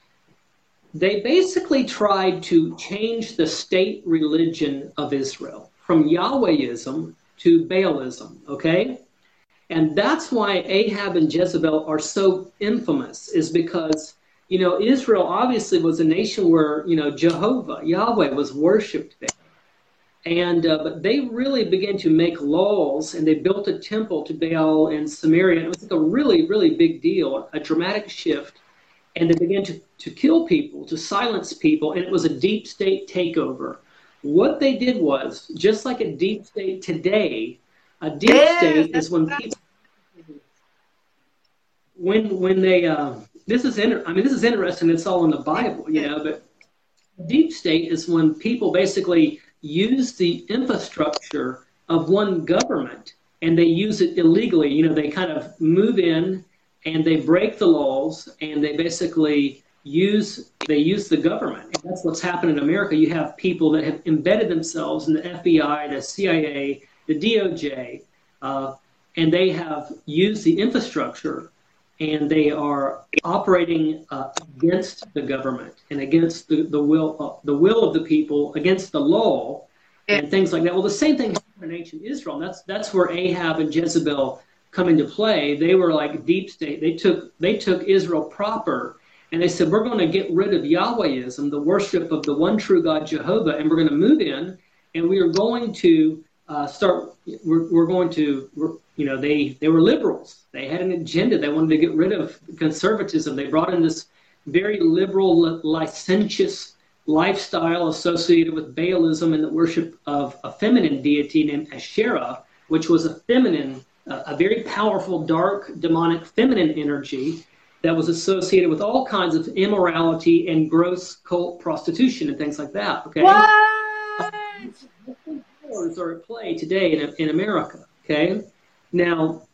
Speaker 2: they basically tried to change the state religion of Israel from Yahwehism to Baalism, okay? And that's why Ahab and Jezebel are so infamous, is because you know, Israel obviously was a nation where, you know, Jehovah, Yahweh was worshipped there. And, uh, but they really began to make laws, and they built a temple to Baal in Samaria. And it was like a really, really big deal, a dramatic shift. And they began to, to kill people, to silence people, and it was a deep state takeover. What they did was, just like a deep state today, a deep yes, state is when people, when, when they, uh, This is inter- I mean, this is interesting. It's all in the Bible, you know. But deep state is when people basically use the infrastructure of one government and they use it illegally. You know, they kind of move in and they break the laws and they basically use they use the government. And that's what's happened in America. You have people that have embedded themselves in the F B I, the C I A, the D O J, uh, and they have used the infrastructure, and they are operating uh, against the government and against the, the will uh, the will of the people, against the law, and things like that. Well, the same thing happened in ancient Israel. And that's that's where Ahab and Jezebel come into play. They were like deep state. They took they took Israel proper, and they said, we're going to get rid of Yahwehism, the worship of the one true God Jehovah, and we're going to move in, and we are going to uh, start. We're, we're going to, we're, you know, they they were liberals. They had an agenda. They wanted to get rid of conservatism. They brought in this very liberal, licentious lifestyle associated with Baalism and the worship of a feminine deity named Asherah, which was a feminine, uh, a very powerful, dark, demonic, feminine energy that was associated with all kinds of immorality and gross cult prostitution and things like that. Okay,
Speaker 1: What?
Speaker 2: Powers are at play today in in America. Okay, now.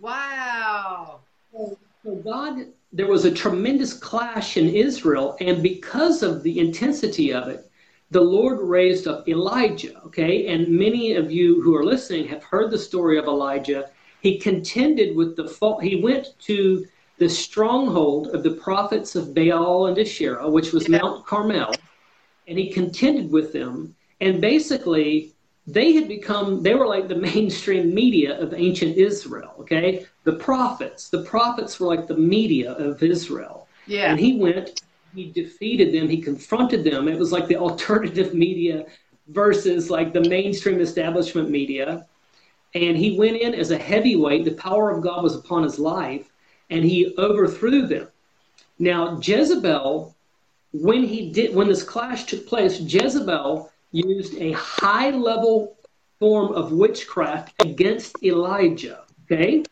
Speaker 1: Wow.
Speaker 2: So God, there was a tremendous clash in Israel, and because of the intensity of it, the Lord raised up Elijah, okay? And many of you who are listening have heard the story of Elijah. He contended with the fault. He went to the stronghold of the prophets of Baal and Asherah, which was yeah. Mount Carmel, and he contended with them. And basically, they had become, they were like the mainstream media of ancient Israel, okay? The prophets, the prophets were like the media of Israel.
Speaker 1: Yeah.
Speaker 2: And he went, he defeated them, he confronted them. It was like the alternative media versus like the mainstream establishment media. And he went in as a heavyweight. The power of God was upon his life, and he overthrew them. Now, Jezebel, when he did, when this clash took place, Jezebel used a high-level form of witchcraft against Elijah, okay?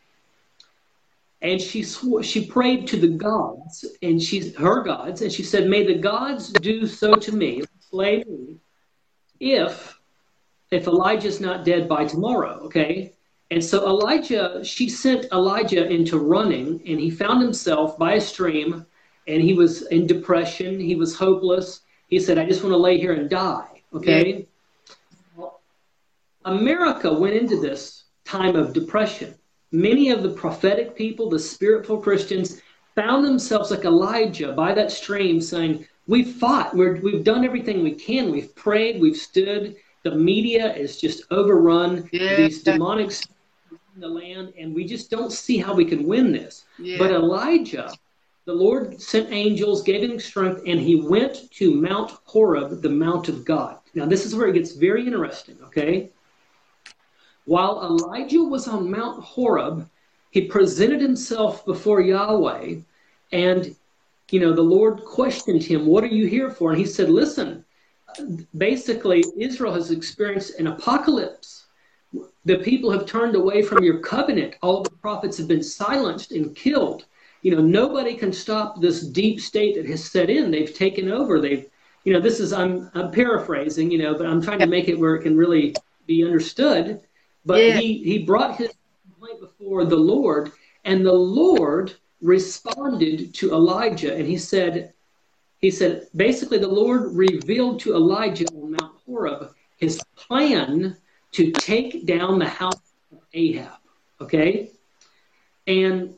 Speaker 2: And she swore, she prayed to the gods, and she's her gods, and she said, may the gods do so to me, slay me, if, if Elijah's not dead by tomorrow, okay? And so Elijah, she sent Elijah into running, and he found himself by a stream, and he was in depression, he was hopeless. He said, I just want to lay here and die. Okay, well, America went into this time of depression. Many of the prophetic people, the spirit-filled Christians, found themselves like Elijah by that stream saying, we've fought, we're, we've done everything we can, we've prayed, we've stood, the media is just overrun, yeah. These demonic spirits in the land, and we just don't see how we can win this. Yeah. But Elijah, the Lord sent angels, gave him strength, and he went to Mount Horeb, the Mount of God. Now, this is where it gets very interesting, okay? While Elijah was on Mount Horeb, he presented himself before Yahweh, and, you know, the Lord questioned him, what are you here for? And he said, listen, basically, Israel has experienced an apocalypse. The people have turned away from your covenant. All the prophets have been silenced and killed. You know, nobody can stop this deep state that has set in. They've taken over. They've, you know, this is, I'm, I'm paraphrasing, you know, but I'm trying to make it where it can really be understood. But yeah. he, he brought his complaint before the Lord, and the Lord responded to Elijah. And he said, he said, basically the Lord revealed to Elijah on Mount Horeb his plan to take down the house of Ahab. Okay. And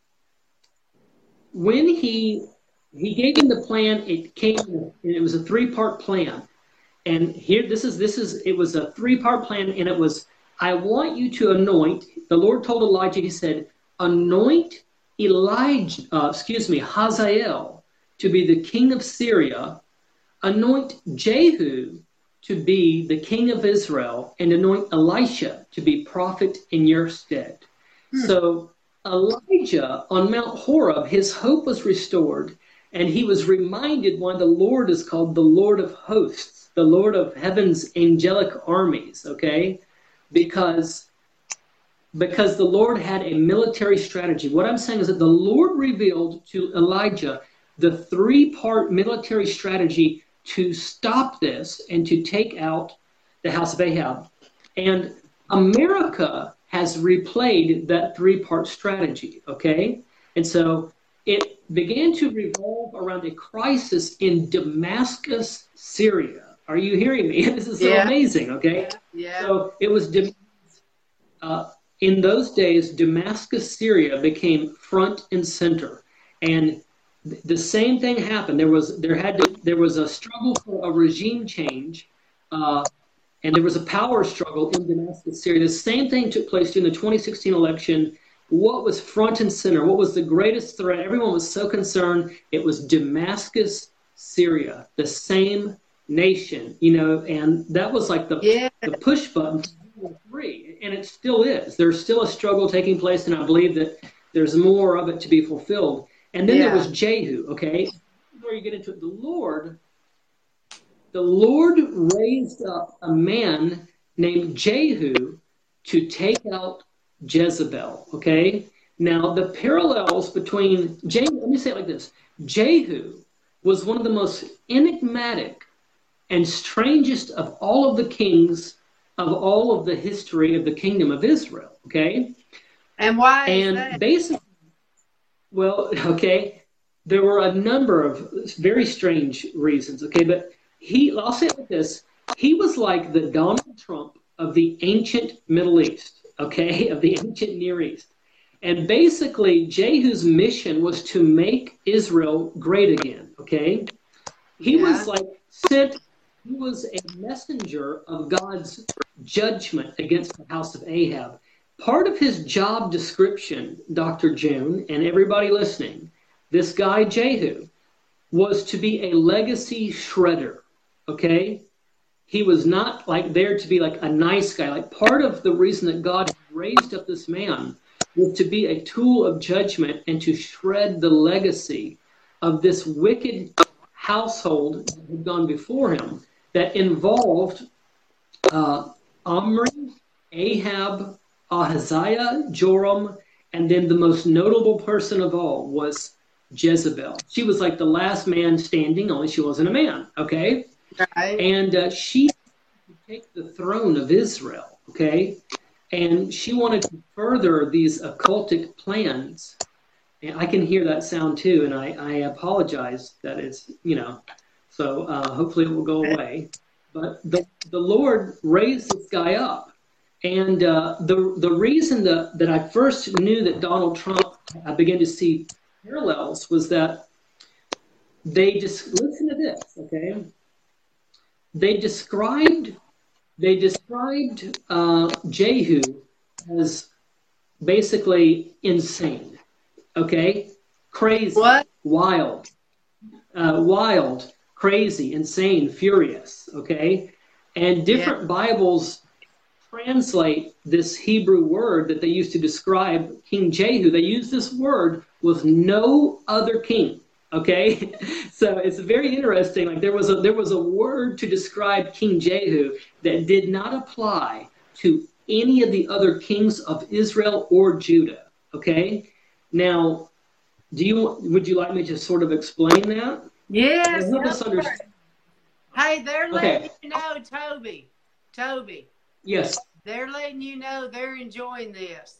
Speaker 2: when he he gave him the plan, it came and it was a three-part plan. And here, this is this is it was a three-part plan, and it was, I want you to anoint. The Lord told Elijah, he said, anoint Elijah, uh, excuse me, Hazael to be the king of Syria, anoint Jehu to be the king of Israel, and anoint Elisha to be prophet in your stead. Hmm. So Elijah on Mount Horeb, his hope was restored, and he was reminded why the Lord is called the Lord of hosts, the Lord of heaven's angelic armies, okay? Because, because the Lord had a military strategy. What I'm saying is that the Lord revealed to Elijah the three-part military strategy to stop this and to take out the house of Ahab. And America has replayed that three-part strategy, okay? And so it began to revolve around a crisis in Damascus, Syria. Are you hearing me? This is so
Speaker 1: Yeah.
Speaker 2: amazing, okay?
Speaker 1: Yeah.
Speaker 2: So it was, uh, in those days, Damascus, Syria became front and center. And th- the same thing happened. There was, there had to, there was a struggle for a regime change, uh, and there was a power struggle in Damascus, Syria. The same thing took place during the twenty sixteen election. What was front and center? What was the greatest threat? Everyone was so concerned. It was Damascus, Syria, the same nation, you know, and that was like the,
Speaker 1: Yeah.
Speaker 2: the push button for free, and it still is. There's still a struggle taking place, and I believe that there's more of it to be fulfilled. And then
Speaker 1: Yeah.
Speaker 2: there was Jehu, okay? Before you get into it, the Lord, the Lord raised up a man named Jehu to take out Jezebel, okay? Now, the parallels between Jehu, let me say it like this. Jehu was one of the most enigmatic and strangest of all of the kings of all of the history of the kingdom of Israel, okay?
Speaker 1: And why is
Speaker 2: And
Speaker 1: that?
Speaker 2: basically, well, okay, there were a number of very strange reasons, okay? But he, I'll say it like this, he was like the Donald Trump of the ancient Middle East, okay, of the ancient Near East. And basically, Jehu's mission was to make Israel great again, okay? He
Speaker 1: Yeah.
Speaker 2: was like sent, he was a messenger of God's judgment against the house of Ahab. Part of his job description, Doctor June, and everybody listening, this guy Jehu was to be a legacy shredder, okay? He was not like there to be like a nice guy. Like part of the reason that God raised up this man was to be a tool of judgment and to shred the legacy of this wicked household that had gone before him that involved uh, Omri, Ahab, Ahaziah, Joram, and then the most notable person of all was Jezebel. She was like the last man standing, only she wasn't a man, okay?
Speaker 1: Right.
Speaker 2: And uh, she wanted to take the throne of Israel, okay? And she wanted to further these occultic plans. And I can hear that sound too, and I, I apologize that it's, you know, so uh, hopefully it will go away. But the, the Lord raised this guy up. And uh, the the reason that, that I first knew that Donald Trump, I began to see parallels, was that they just, listen to this, okay? They described, they described uh, Jehu as basically insane, okay? Crazy,
Speaker 1: What?
Speaker 2: wild, uh, wild, crazy, insane, furious, okay? And different yeah. Bibles translate this Hebrew word that they used to describe King Jehu. They use this word with no other king. Okay, so it's very interesting. Like there was a there was a word to describe King Jehu that did not apply to any of the other kings of Israel or Judah. Okay, now, do you would you like me to sort of explain that?
Speaker 1: Yes.
Speaker 2: Help us understand.
Speaker 1: Hey, they're letting
Speaker 2: Okay.
Speaker 1: you know, Toby. Toby.
Speaker 2: Yes.
Speaker 1: They're letting you know they're enjoying this.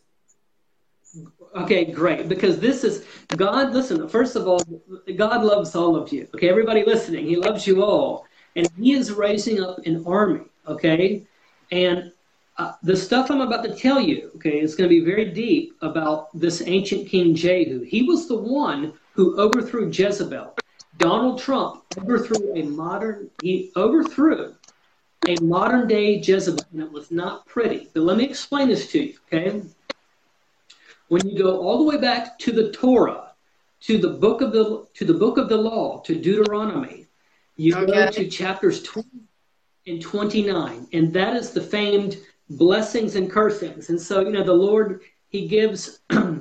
Speaker 2: Okay, great. Because this is God. Listen, first of all, God loves all of you. Okay, everybody listening, He loves you all, and He is raising up an army. Okay, and uh, the stuff I'm about to tell you, okay, is going to be very deep about this ancient King Jehu. He was the one who overthrew Jezebel. Donald Trump overthrew a modern. He overthrew a modern day Jezebel, and it was not pretty. But let me explain this to you. Okay. When you go all the way back to the Torah, to the book of the to the book of the law, to Deuteronomy, you
Speaker 1: Okay.
Speaker 2: go to chapters twenty and twenty-nine, and that is the famed blessings and cursings. And so, you know, the Lord, He gives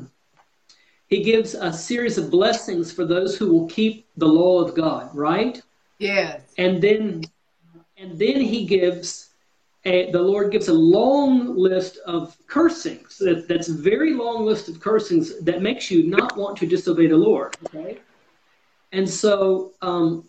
Speaker 2: He gives a series of blessings for those who will keep the law of God, right?
Speaker 1: Yes.
Speaker 2: And then and then He gives A, the Lord gives a long list of cursings. That, that's a very long list of cursings that makes you not want to disobey the Lord. Okay, and so um,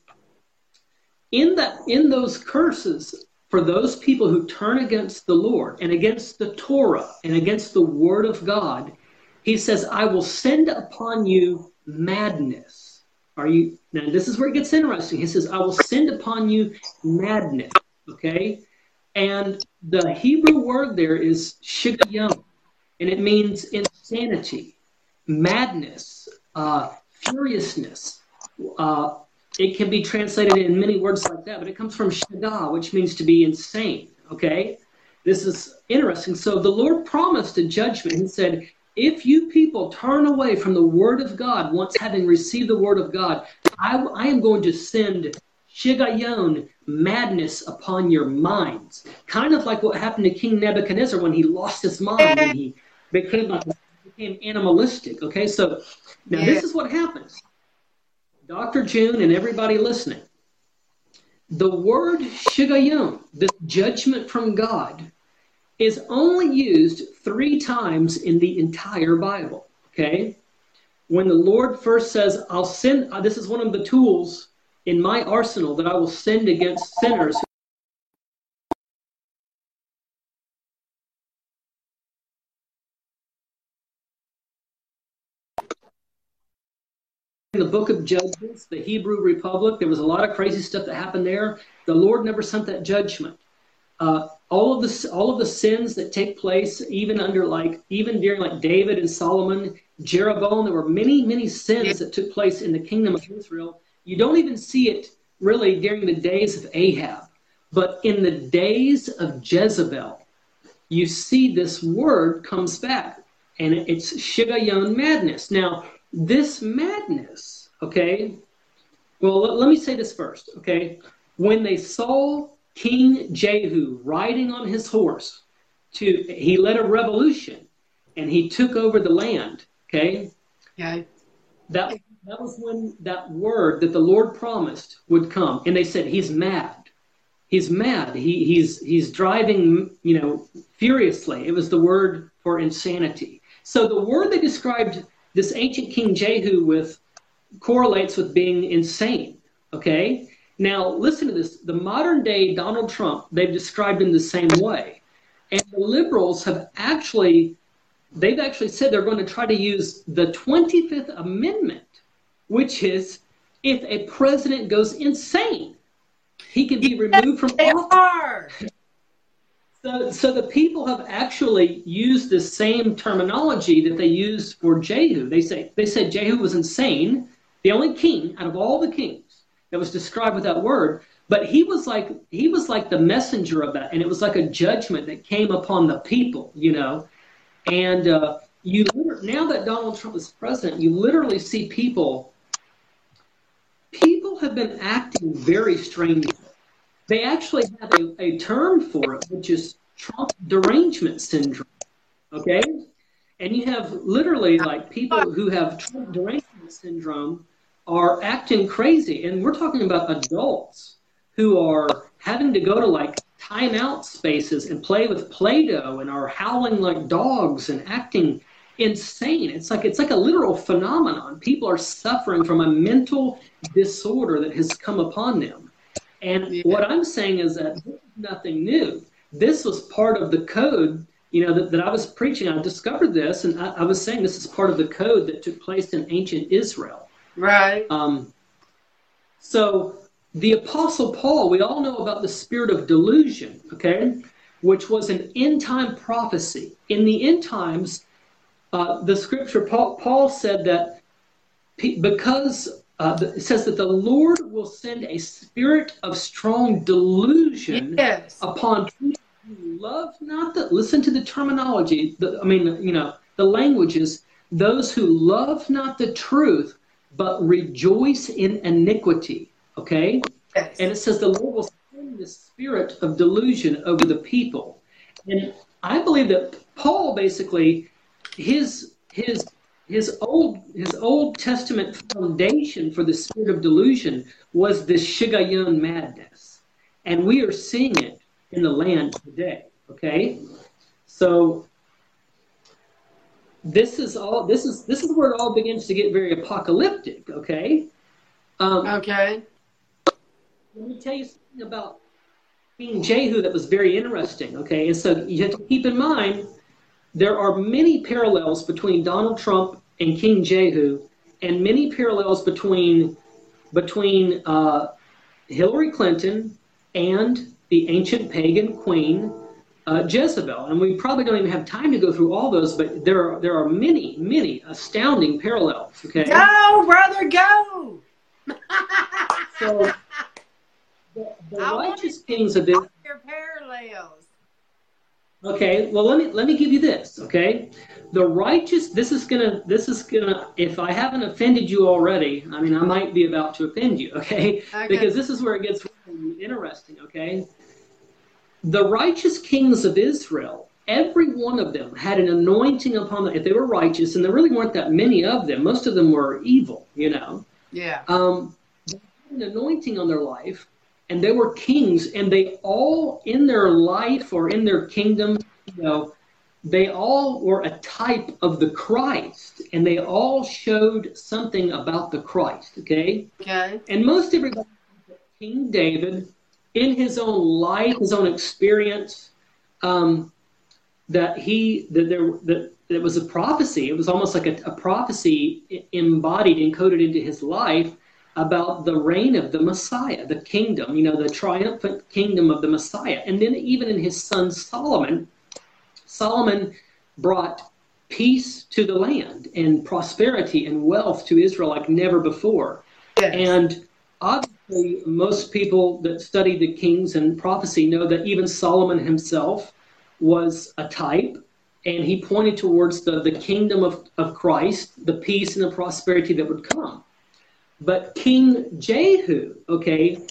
Speaker 2: in that, in those curses, for those people who turn against the Lord and against the Torah and against the Word of God, He says, "I will send upon you madness. Are you now? This is where it gets interesting. He says, "I will send upon you madness." Okay, and the Hebrew word there is shigayon, and it means insanity, madness, uh, furiousness. Uh, it can be translated in many words like that, but it comes from shaga, which means to be insane. Okay, this is interesting. So the Lord promised a judgment. He said, if you people turn away from the word of God, once having received the word of God, I, I am going to send shigayon, madness, upon your minds. Kind of like what happened to King Nebuchadnezzar when he lost his mind and he became, became animalistic. Okay, so now yeah. This is what happens. Doctor June and everybody listening. The word shigayon, this judgment from God, is only used three times in the entire Bible. Okay? When the Lord first says, I'll send, uh, this is one of the tools in my arsenal that I will send against sinners. In the book of Judges, the Hebrew Republic, there was a lot of crazy stuff that happened there. The Lord never sent that judgment. Uh, all of the all of the sins that take place, even under like even during like David and Solomon, Jeroboam, there were many many sins that took place in the kingdom of Israel. You don't even see it really during the days of Ahab, but in the days of Jezebel, you see this word comes back, and it's shigayon, madness. Now, this madness, okay. Well, let, let me say this first, okay. When they saw King Jehu riding on his horse, to he led a revolution and he took over the land. Okay,
Speaker 1: okay.
Speaker 2: That that was when that word that the Lord promised would come, and they said he's mad. He's mad. He he's he's driving, you know, furiously. It was the word for insanity. So the word they described this ancient King Jehu with correlates with being insane. Okay. Now, listen to this. The modern day Donald Trump, they've described him the same way. And the liberals have actually, they've actually said they're going to try to use the twenty-fifth Amendment, which is if a president goes insane, he can be removed from office. So, so the people have actually used the same terminology that they used for Jehu. They say they said Jehu was insane, the only king out of all the kings that was described with that word, but he was like he was like the messenger of that, and it was like a judgment that came upon the people, you know. And uh, you now that Donald Trump is president, you literally see people. People have been acting very strangely. They actually have a, a term for it, which is Trump derangement syndrome. Okay, and you have literally like people who have Trump derangement syndrome are acting crazy, and we're talking about adults who are having to go to like timeout spaces and play with Play-Doh and are howling like dogs and acting insane. It's like it's like a literal phenomenon. People are suffering from a mental disorder that has come upon them. And yeah. What I'm saying is that this is nothing new. This was part of the code, you know, that, that I was preaching. I discovered this, and I, I was saying this is part of the code that took place in ancient Israel.
Speaker 1: Right.
Speaker 2: Um, so the Apostle Paul, we all know about the spirit of delusion, okay, which was an end-time prophecy. In the end times, uh, the scripture, Paul, Paul said that because uh, it says that the Lord will send a spirit of strong delusion
Speaker 1: yes.
Speaker 2: upon people who love not the, listen to the terminology, the, I mean, you know, the languages, those who love not the truth, but rejoice in iniquity, okay?
Speaker 1: Yes.
Speaker 2: And it says the Lord will send the spirit of delusion over the people. And I believe that Paul basically, his his his old his Old Testament foundation for the spirit of delusion was this shigayon madness. And we are seeing it in the land today, okay? So This is all. This is this is where it all begins to get very apocalyptic. Okay. Um,
Speaker 1: okay.
Speaker 2: Let me tell you something about King Jehu that was very interesting. Okay, and so you have to keep in mind there are many parallels between Donald Trump and King Jehu, and many parallels between between uh, Hillary Clinton and the ancient pagan queen uh, Jezebel. And we probably don't even have time to go through all those, but there are there are many, many astounding parallels. Okay,
Speaker 1: go, brother, go.
Speaker 2: So the, the righteous kings of Israel.
Speaker 1: Your parallels.
Speaker 2: Okay, well let me let me give you this. Okay, the righteous. This is gonna. This is gonna. If I haven't offended you already, I mean I might be about to offend you. Okay,
Speaker 1: okay.
Speaker 2: Because this is where it gets really interesting. Okay, the righteous kings of Israel. Every one of them had an anointing upon them. If they were righteous, and there really weren't that many of them. Most of them were evil. You know.
Speaker 1: Yeah.
Speaker 2: Um, they had an anointing on their life. And they were kings, and they all, in their life or in their kingdom, you know, they all were a type of the Christ, and they all showed something about the Christ, okay?
Speaker 1: Okay.
Speaker 2: And most everybody, King David, in his own life, his own experience, um, that he, that there, that it was a prophecy. It was almost like a, a prophecy embodied, encoded into his life, about the reign of the Messiah, the kingdom, you know, the triumphant kingdom of the Messiah. And then even in his son Solomon, Solomon brought peace to the land and prosperity and wealth to Israel like never before.
Speaker 1: Yes.
Speaker 2: And obviously, most people that study the kings and prophecy know that even Solomon himself was a type, and he pointed towards the, the kingdom of, of Christ, the peace and the prosperity that would come. But King Jehu, okay,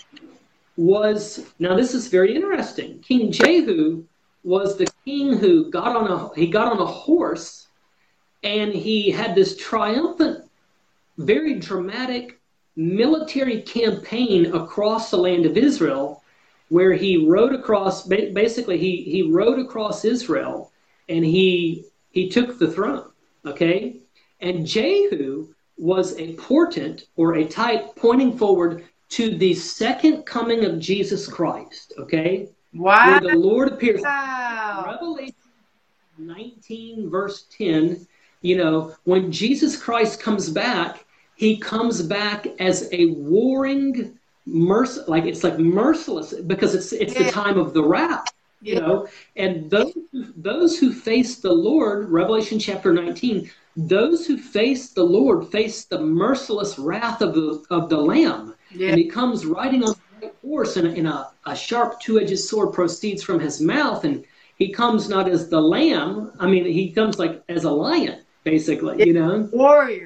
Speaker 2: was, now this is very interesting. King Jehu was the king who got on a, he got on a horse, and he had this triumphant, very dramatic military campaign across the land of Israel, where he rode across, basically he, he rode across Israel, and he, he took the throne, okay? And Jehu was a portent or a type pointing forward to the second coming of Jesus Christ, okay?
Speaker 1: Wow.
Speaker 2: Where the Lord appears.
Speaker 1: Wow.
Speaker 2: Revelation nineteen, verse ten, you know, when Jesus Christ comes back, he comes back as a warring, merc- like it's like merciless, because it's it's yeah. the time of the wrath. You yeah. know, and those those who face the Lord, Revelation chapter nineteen, those who face the Lord face the merciless wrath of the of the Lamb. Yeah. And he comes riding on a white horse, and, and a, a sharp two-edged sword proceeds from his mouth, and he comes not as the lamb, I mean, he comes like as a lion, basically, yeah. you know?
Speaker 1: Warrior.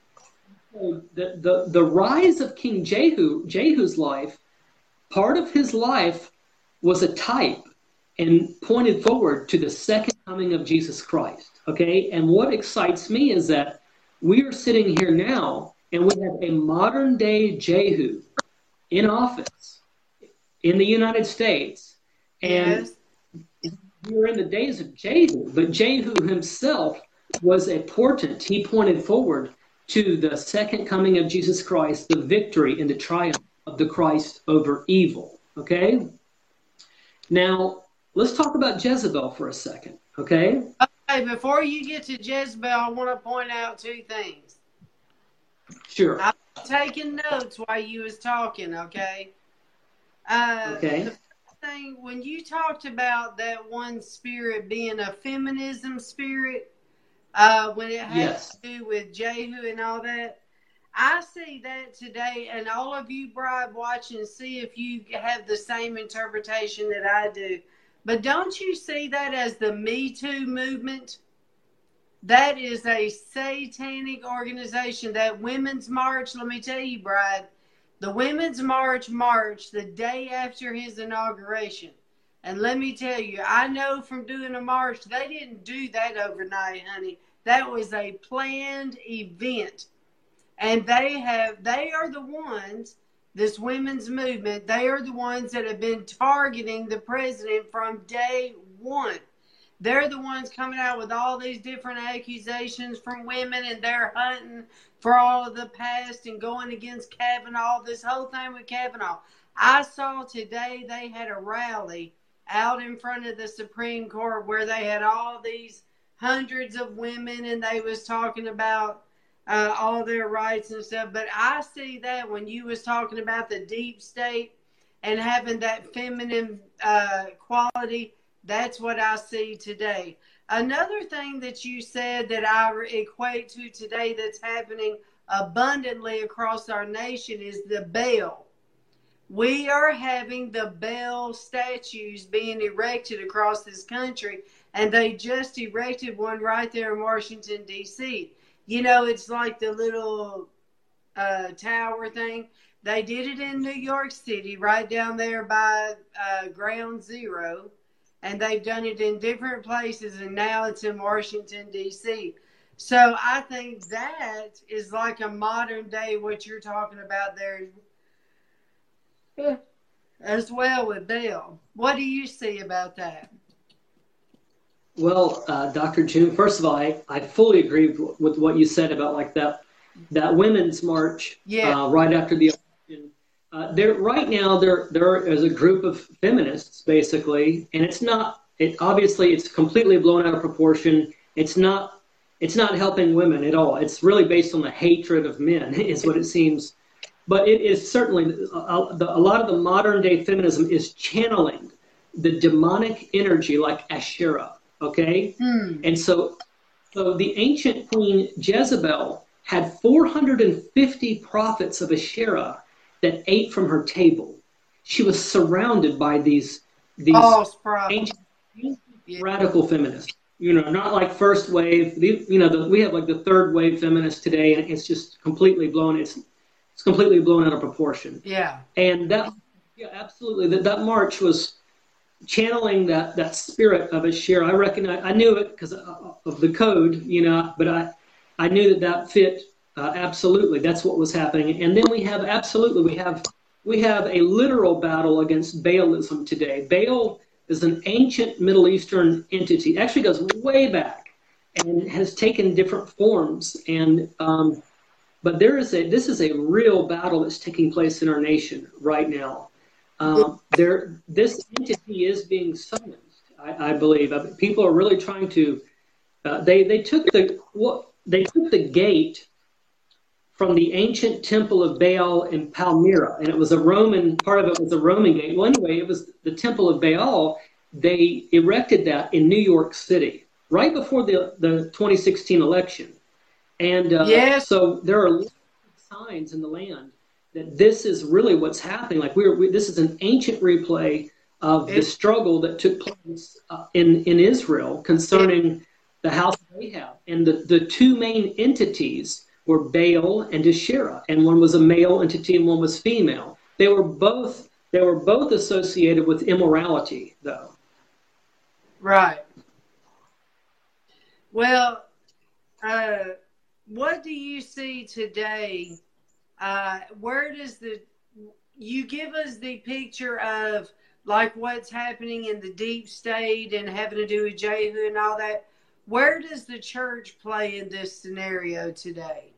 Speaker 2: So the, the, the rise of King Jehu, Jehu's life, part of his life was a type and pointed forward to the second coming of Jesus Christ, okay? And what excites me is that we are sitting here now, and we have a modern-day Jehu in office in the United States. And yes. we're in the days of Jehu, but Jehu himself was a portent. He pointed forward to the second coming of Jesus Christ, the victory and the triumph of the Christ over evil, okay? Now, let's talk about Jezebel for a second, okay?
Speaker 1: Okay, before you get to Jezebel, I want to point out two things.
Speaker 2: Sure.
Speaker 1: I was taking notes while you was talking, okay? Uh,
Speaker 2: okay.
Speaker 1: The first thing, when you talked about that one spirit being a feminism spirit, uh, when it has
Speaker 2: yes.
Speaker 1: to do with Jehu and all that, I see that today, and all of you, Bride, watch and see if you have the same interpretation that I do. But don't you see that as the Me Too movement? That is a satanic organization. That Women's March, let me tell you, Bride, the Women's March marched the day after his inauguration. And let me tell you, I know from doing a march, they didn't do that overnight, honey. That was a planned event. And they have, they are the ones, this women's movement, they are the ones that have been targeting the president from day one. They're the ones coming out with all these different accusations from women, and they're hunting for all of the past and going against Kavanaugh, this whole thing with Kavanaugh. I saw today they had a rally out in front of the Supreme Court where they had all these hundreds of women, and they was talking about uh, all their rights and stuff. But I see that when you was talking about the deep state and having that feminine uh, quality, that's what I see today. Another thing that you said that I equate to today that's happening abundantly across our nation is the Baal. We are having the Baal statues being erected across this country, and they just erected one right there in Washington, D C. You know, it's like the little uh, tower thing. They did it in New York City, right down there by uh, Ground Zero, and they've done it in different places, and now it's in Washington, D C. So I think that is like a modern day, what you're talking about there as well with Baal. What do you see about that?
Speaker 2: Well, uh, Doctor June, first of all, I, I fully agree with, with what you said about like that that women's march
Speaker 1: yeah.
Speaker 2: uh, right after the election. Uh, there, right now, there there is a group of feminists basically, and it's not. It obviously it's completely blown out of proportion. It's not. It's not helping women at all. It's really based on the hatred of men, is what it seems. But it is certainly a, a, a lot of the modern day feminism is channeling the demonic energy like Asherah. Okay,
Speaker 1: hmm.
Speaker 2: and so, so the ancient queen Jezebel had four hundred fifty prophets of Asherah that ate from her table. She was surrounded by these these ancient, ancient yeah. radical feminists. You know, not like first wave. The, you know, the, we have like the third wave feminists today, and it's just completely blown. It's it's completely blown out of proportion.
Speaker 1: Yeah,
Speaker 2: and that, yeah, absolutely. That that march was channeling that, that spirit of Asherah. I recognize, I knew it because of the code, you know, but I, I knew that that fit uh, absolutely. That's what was happening. And then we have absolutely, we have, we have a literal battle against Baalism today. Baal is an ancient Middle Eastern entity, actually goes way back and has taken different forms. And, um, but there is a, this is a real battle that's taking place in our nation right now. Um, there, this entity is being summoned, I, I believe. I mean, people are really trying to. Uh, they they took the what they took the gate from the ancient temple of Baal in Palmyra, and it was a Roman part of it was a Roman gate. Well, anyway, it was the temple of Baal. They erected that in New York City right before the the twenty sixteen election, and uh,
Speaker 1: yes.
Speaker 2: so there are signs in the land that this is really what's happening. Like we're, we, this is an ancient replay of the struggle that took place uh, in, in Israel concerning the house of Ahab. And the, the two main entities were Baal and Asherah, and one was a male entity and one was female. They were both, they were both associated with immorality, though.
Speaker 1: Right. Well, uh, what do you see today? Uh, where does the, you give us the picture of like what's happening in the deep state and having to do with Jehu and all that. Where does the church play in this scenario today?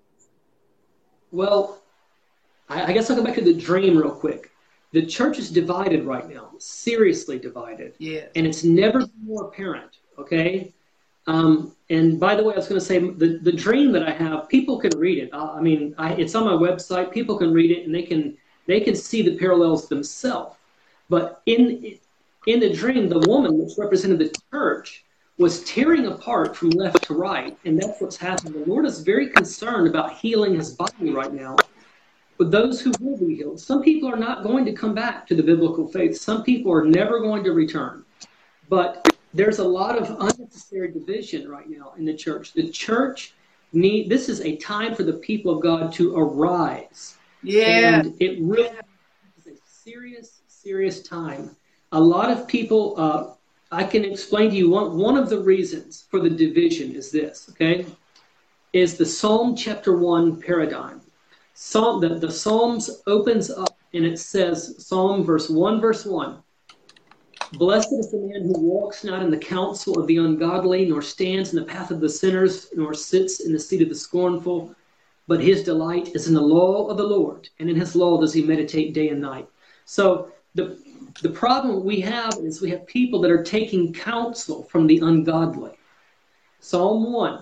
Speaker 2: Well, I, I guess I'll go back to the dream real quick. The church is divided right now, seriously divided.
Speaker 1: Yeah.
Speaker 2: And it's never been more apparent, okay? Um, and by the way, I was going to say the, the dream that I have, people can read it. I, I mean, I, it's on my website. People can read it and they can they can see the parallels themselves. But in in the dream, the woman, which represented the church, was tearing apart from left to right, and that's what's happening. The Lord is very concerned about healing His body right now. But those who will be healed, some people are not going to come back to the biblical faith. Some people are never going to return. But there's a lot of unnecessary division right now in the church. The church need this is a time for the people of God to arise.
Speaker 1: Yeah.
Speaker 2: And it really is a serious, serious time. A lot of people, uh, I can explain to you one, one of the reasons for the division is this, okay, is the Psalm chapter one paradigm. Psalm, the, the Psalms opens up and it says, Psalm verse one, verse one, blessed is the man who walks not in the counsel of the ungodly, nor stands in the path of the sinners, nor sits in the seat of the scornful, but his delight is in the law of the Lord, and in his law does he meditate day and night. So the the problem we have is we have people that are taking counsel from the ungodly. Psalm one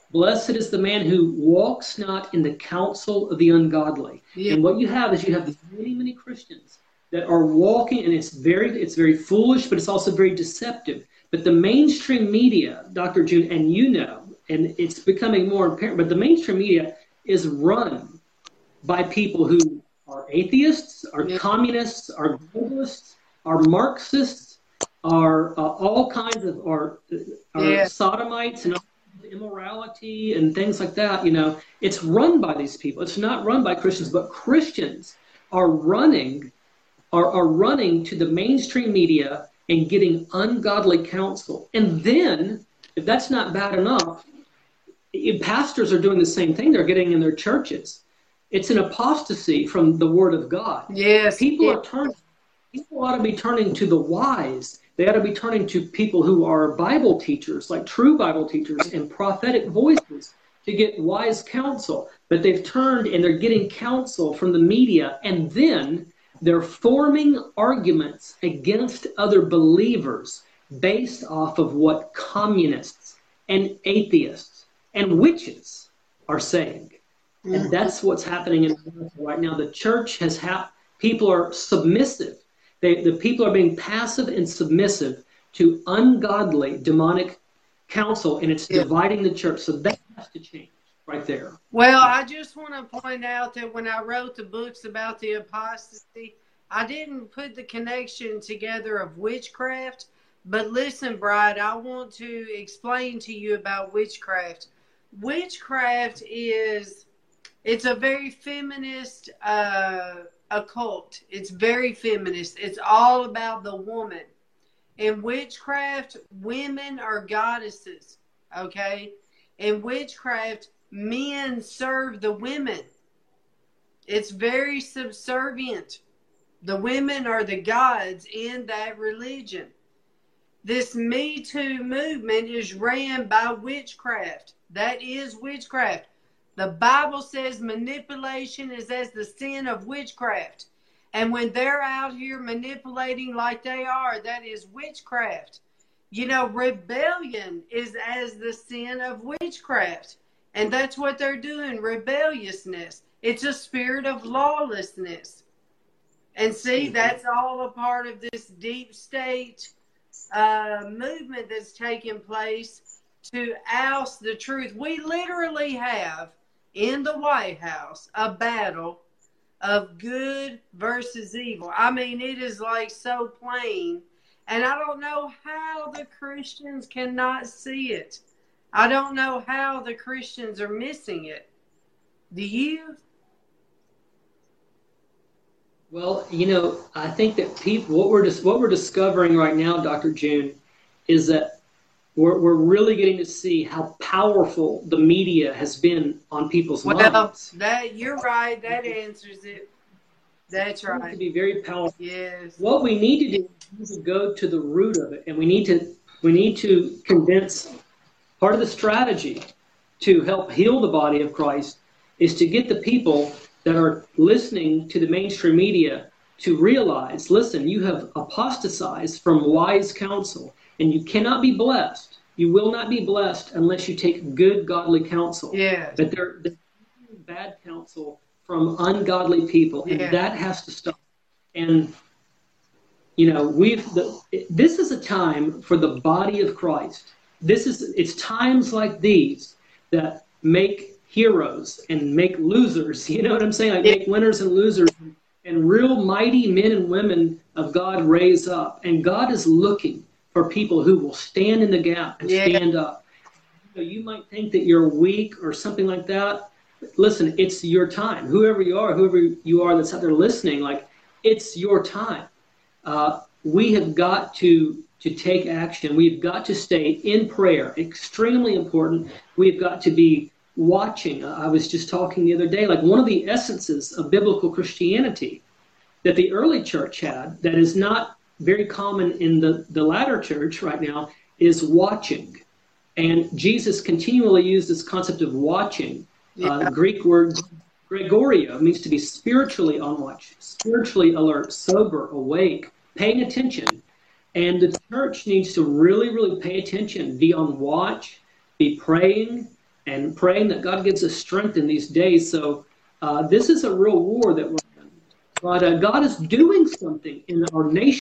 Speaker 2: Blessed is the man who walks not in the counsel of the ungodly. Yeah. And what you have is you have many, many Christians that are walking, and it's very, it's very foolish, but it's also very deceptive. But the mainstream media, Doctor June, and you know, and it's becoming more apparent, but the mainstream media is run by people who are atheists, are yeah. communists, are globalists, are Marxists, are uh, all kinds of, are, are yeah. sodomites and all immorality and things like that. You know, it's run by these people. It's not run by Christians, but Christians are running, are, are running to the mainstream media and getting ungodly counsel. And then, if that's not bad enough, pastors are doing the same thing. They're getting in their churches. It's an apostasy from the Word of God.
Speaker 1: Yes.
Speaker 2: People
Speaker 1: yes.
Speaker 2: are turning. People ought to be turning to the wise. They ought to be turning to people who are Bible teachers, like true Bible teachers and prophetic voices, to get wise counsel. But they've turned and they're getting counsel from the media, and then they're forming arguments against other believers based off of what communists and atheists and witches are saying. And that's what's happening in America right now. The church has ha- people are submissive. They, the people are being passive and submissive to ungodly demonic counsel, and it's yeah. dividing the church. So that has to change right there.
Speaker 1: Well, I just want to point out that when I wrote the books about the apostasy, I didn't put the connection together of witchcraft. But listen, Bride, I want to explain to you about witchcraft. Witchcraft is, it's a very feminist uh, occult. It's very feminist. It's all about the woman. In witchcraft, women are goddesses, okay? In witchcraft, men serve the women. It's very subservient. The women are the gods in that religion. This Me Too movement is ran by witchcraft. That is witchcraft. The Bible says manipulation is as the sin of witchcraft. And when they're out here manipulating like they are, that is witchcraft. You know, rebellion is as the sin of witchcraft. And that's what they're doing, rebelliousness. It's a spirit of lawlessness. And see, that's all a part of this deep state uh, movement that's taking place to oust the truth. We literally have in the White House a battle of good versus evil. I mean, it is like so plain. And I don't know how the Christians cannot see it. I don't know how the Christians are missing it. Do you?
Speaker 2: Well, you know, I think that people, what we're dis- what we're discovering right now, Doctor June, is that we're we're really getting to see how powerful the media has been on people's
Speaker 1: well,
Speaker 2: minds.
Speaker 1: That you're right. That answers it. That's right.
Speaker 2: It to be very powerful.
Speaker 1: Yes.
Speaker 2: What we need to do is to go to the root of it, and we need to we need to convince. Part of the strategy to help heal the body of Christ is to get the people that are listening to the mainstream media to realize, listen, you have apostatized from wise counsel, and you cannot be blessed. You will not be blessed unless you take good, godly counsel.
Speaker 1: Yeah.
Speaker 2: But they're, they're bad counsel from ungodly people, and yeah. that has to stop. And, you know, we've the, this is a time for the body of Christ. This is, it's times like these that make heroes and make losers. You know what I'm saying? Like make winners and losers, and real mighty men and women of God raise up. And God is looking for people who will stand in the gap and yeah. stand up. You know, you might think that you're weak or something like that. Listen, it's your time. Whoever you are, whoever you are that's out there listening, like it's your time. Uh, we have got to to take action. We've got to stay in prayer. Extremely important. We've got to be watching. I was just talking the other day, like one of the essences of biblical Christianity that the early church had that is not very common in the, the latter church right now is watching. And Jesus continually used this concept of watching. Yeah. Uh, the Greek word Gregoreo means to be spiritually on watch, spiritually alert, sober, awake, paying attention. And the church needs to really, really pay attention, be on watch, be praying, and praying that God gives us strength in these days. So uh, this is a real war that we're in. But uh, God is doing something in our nation.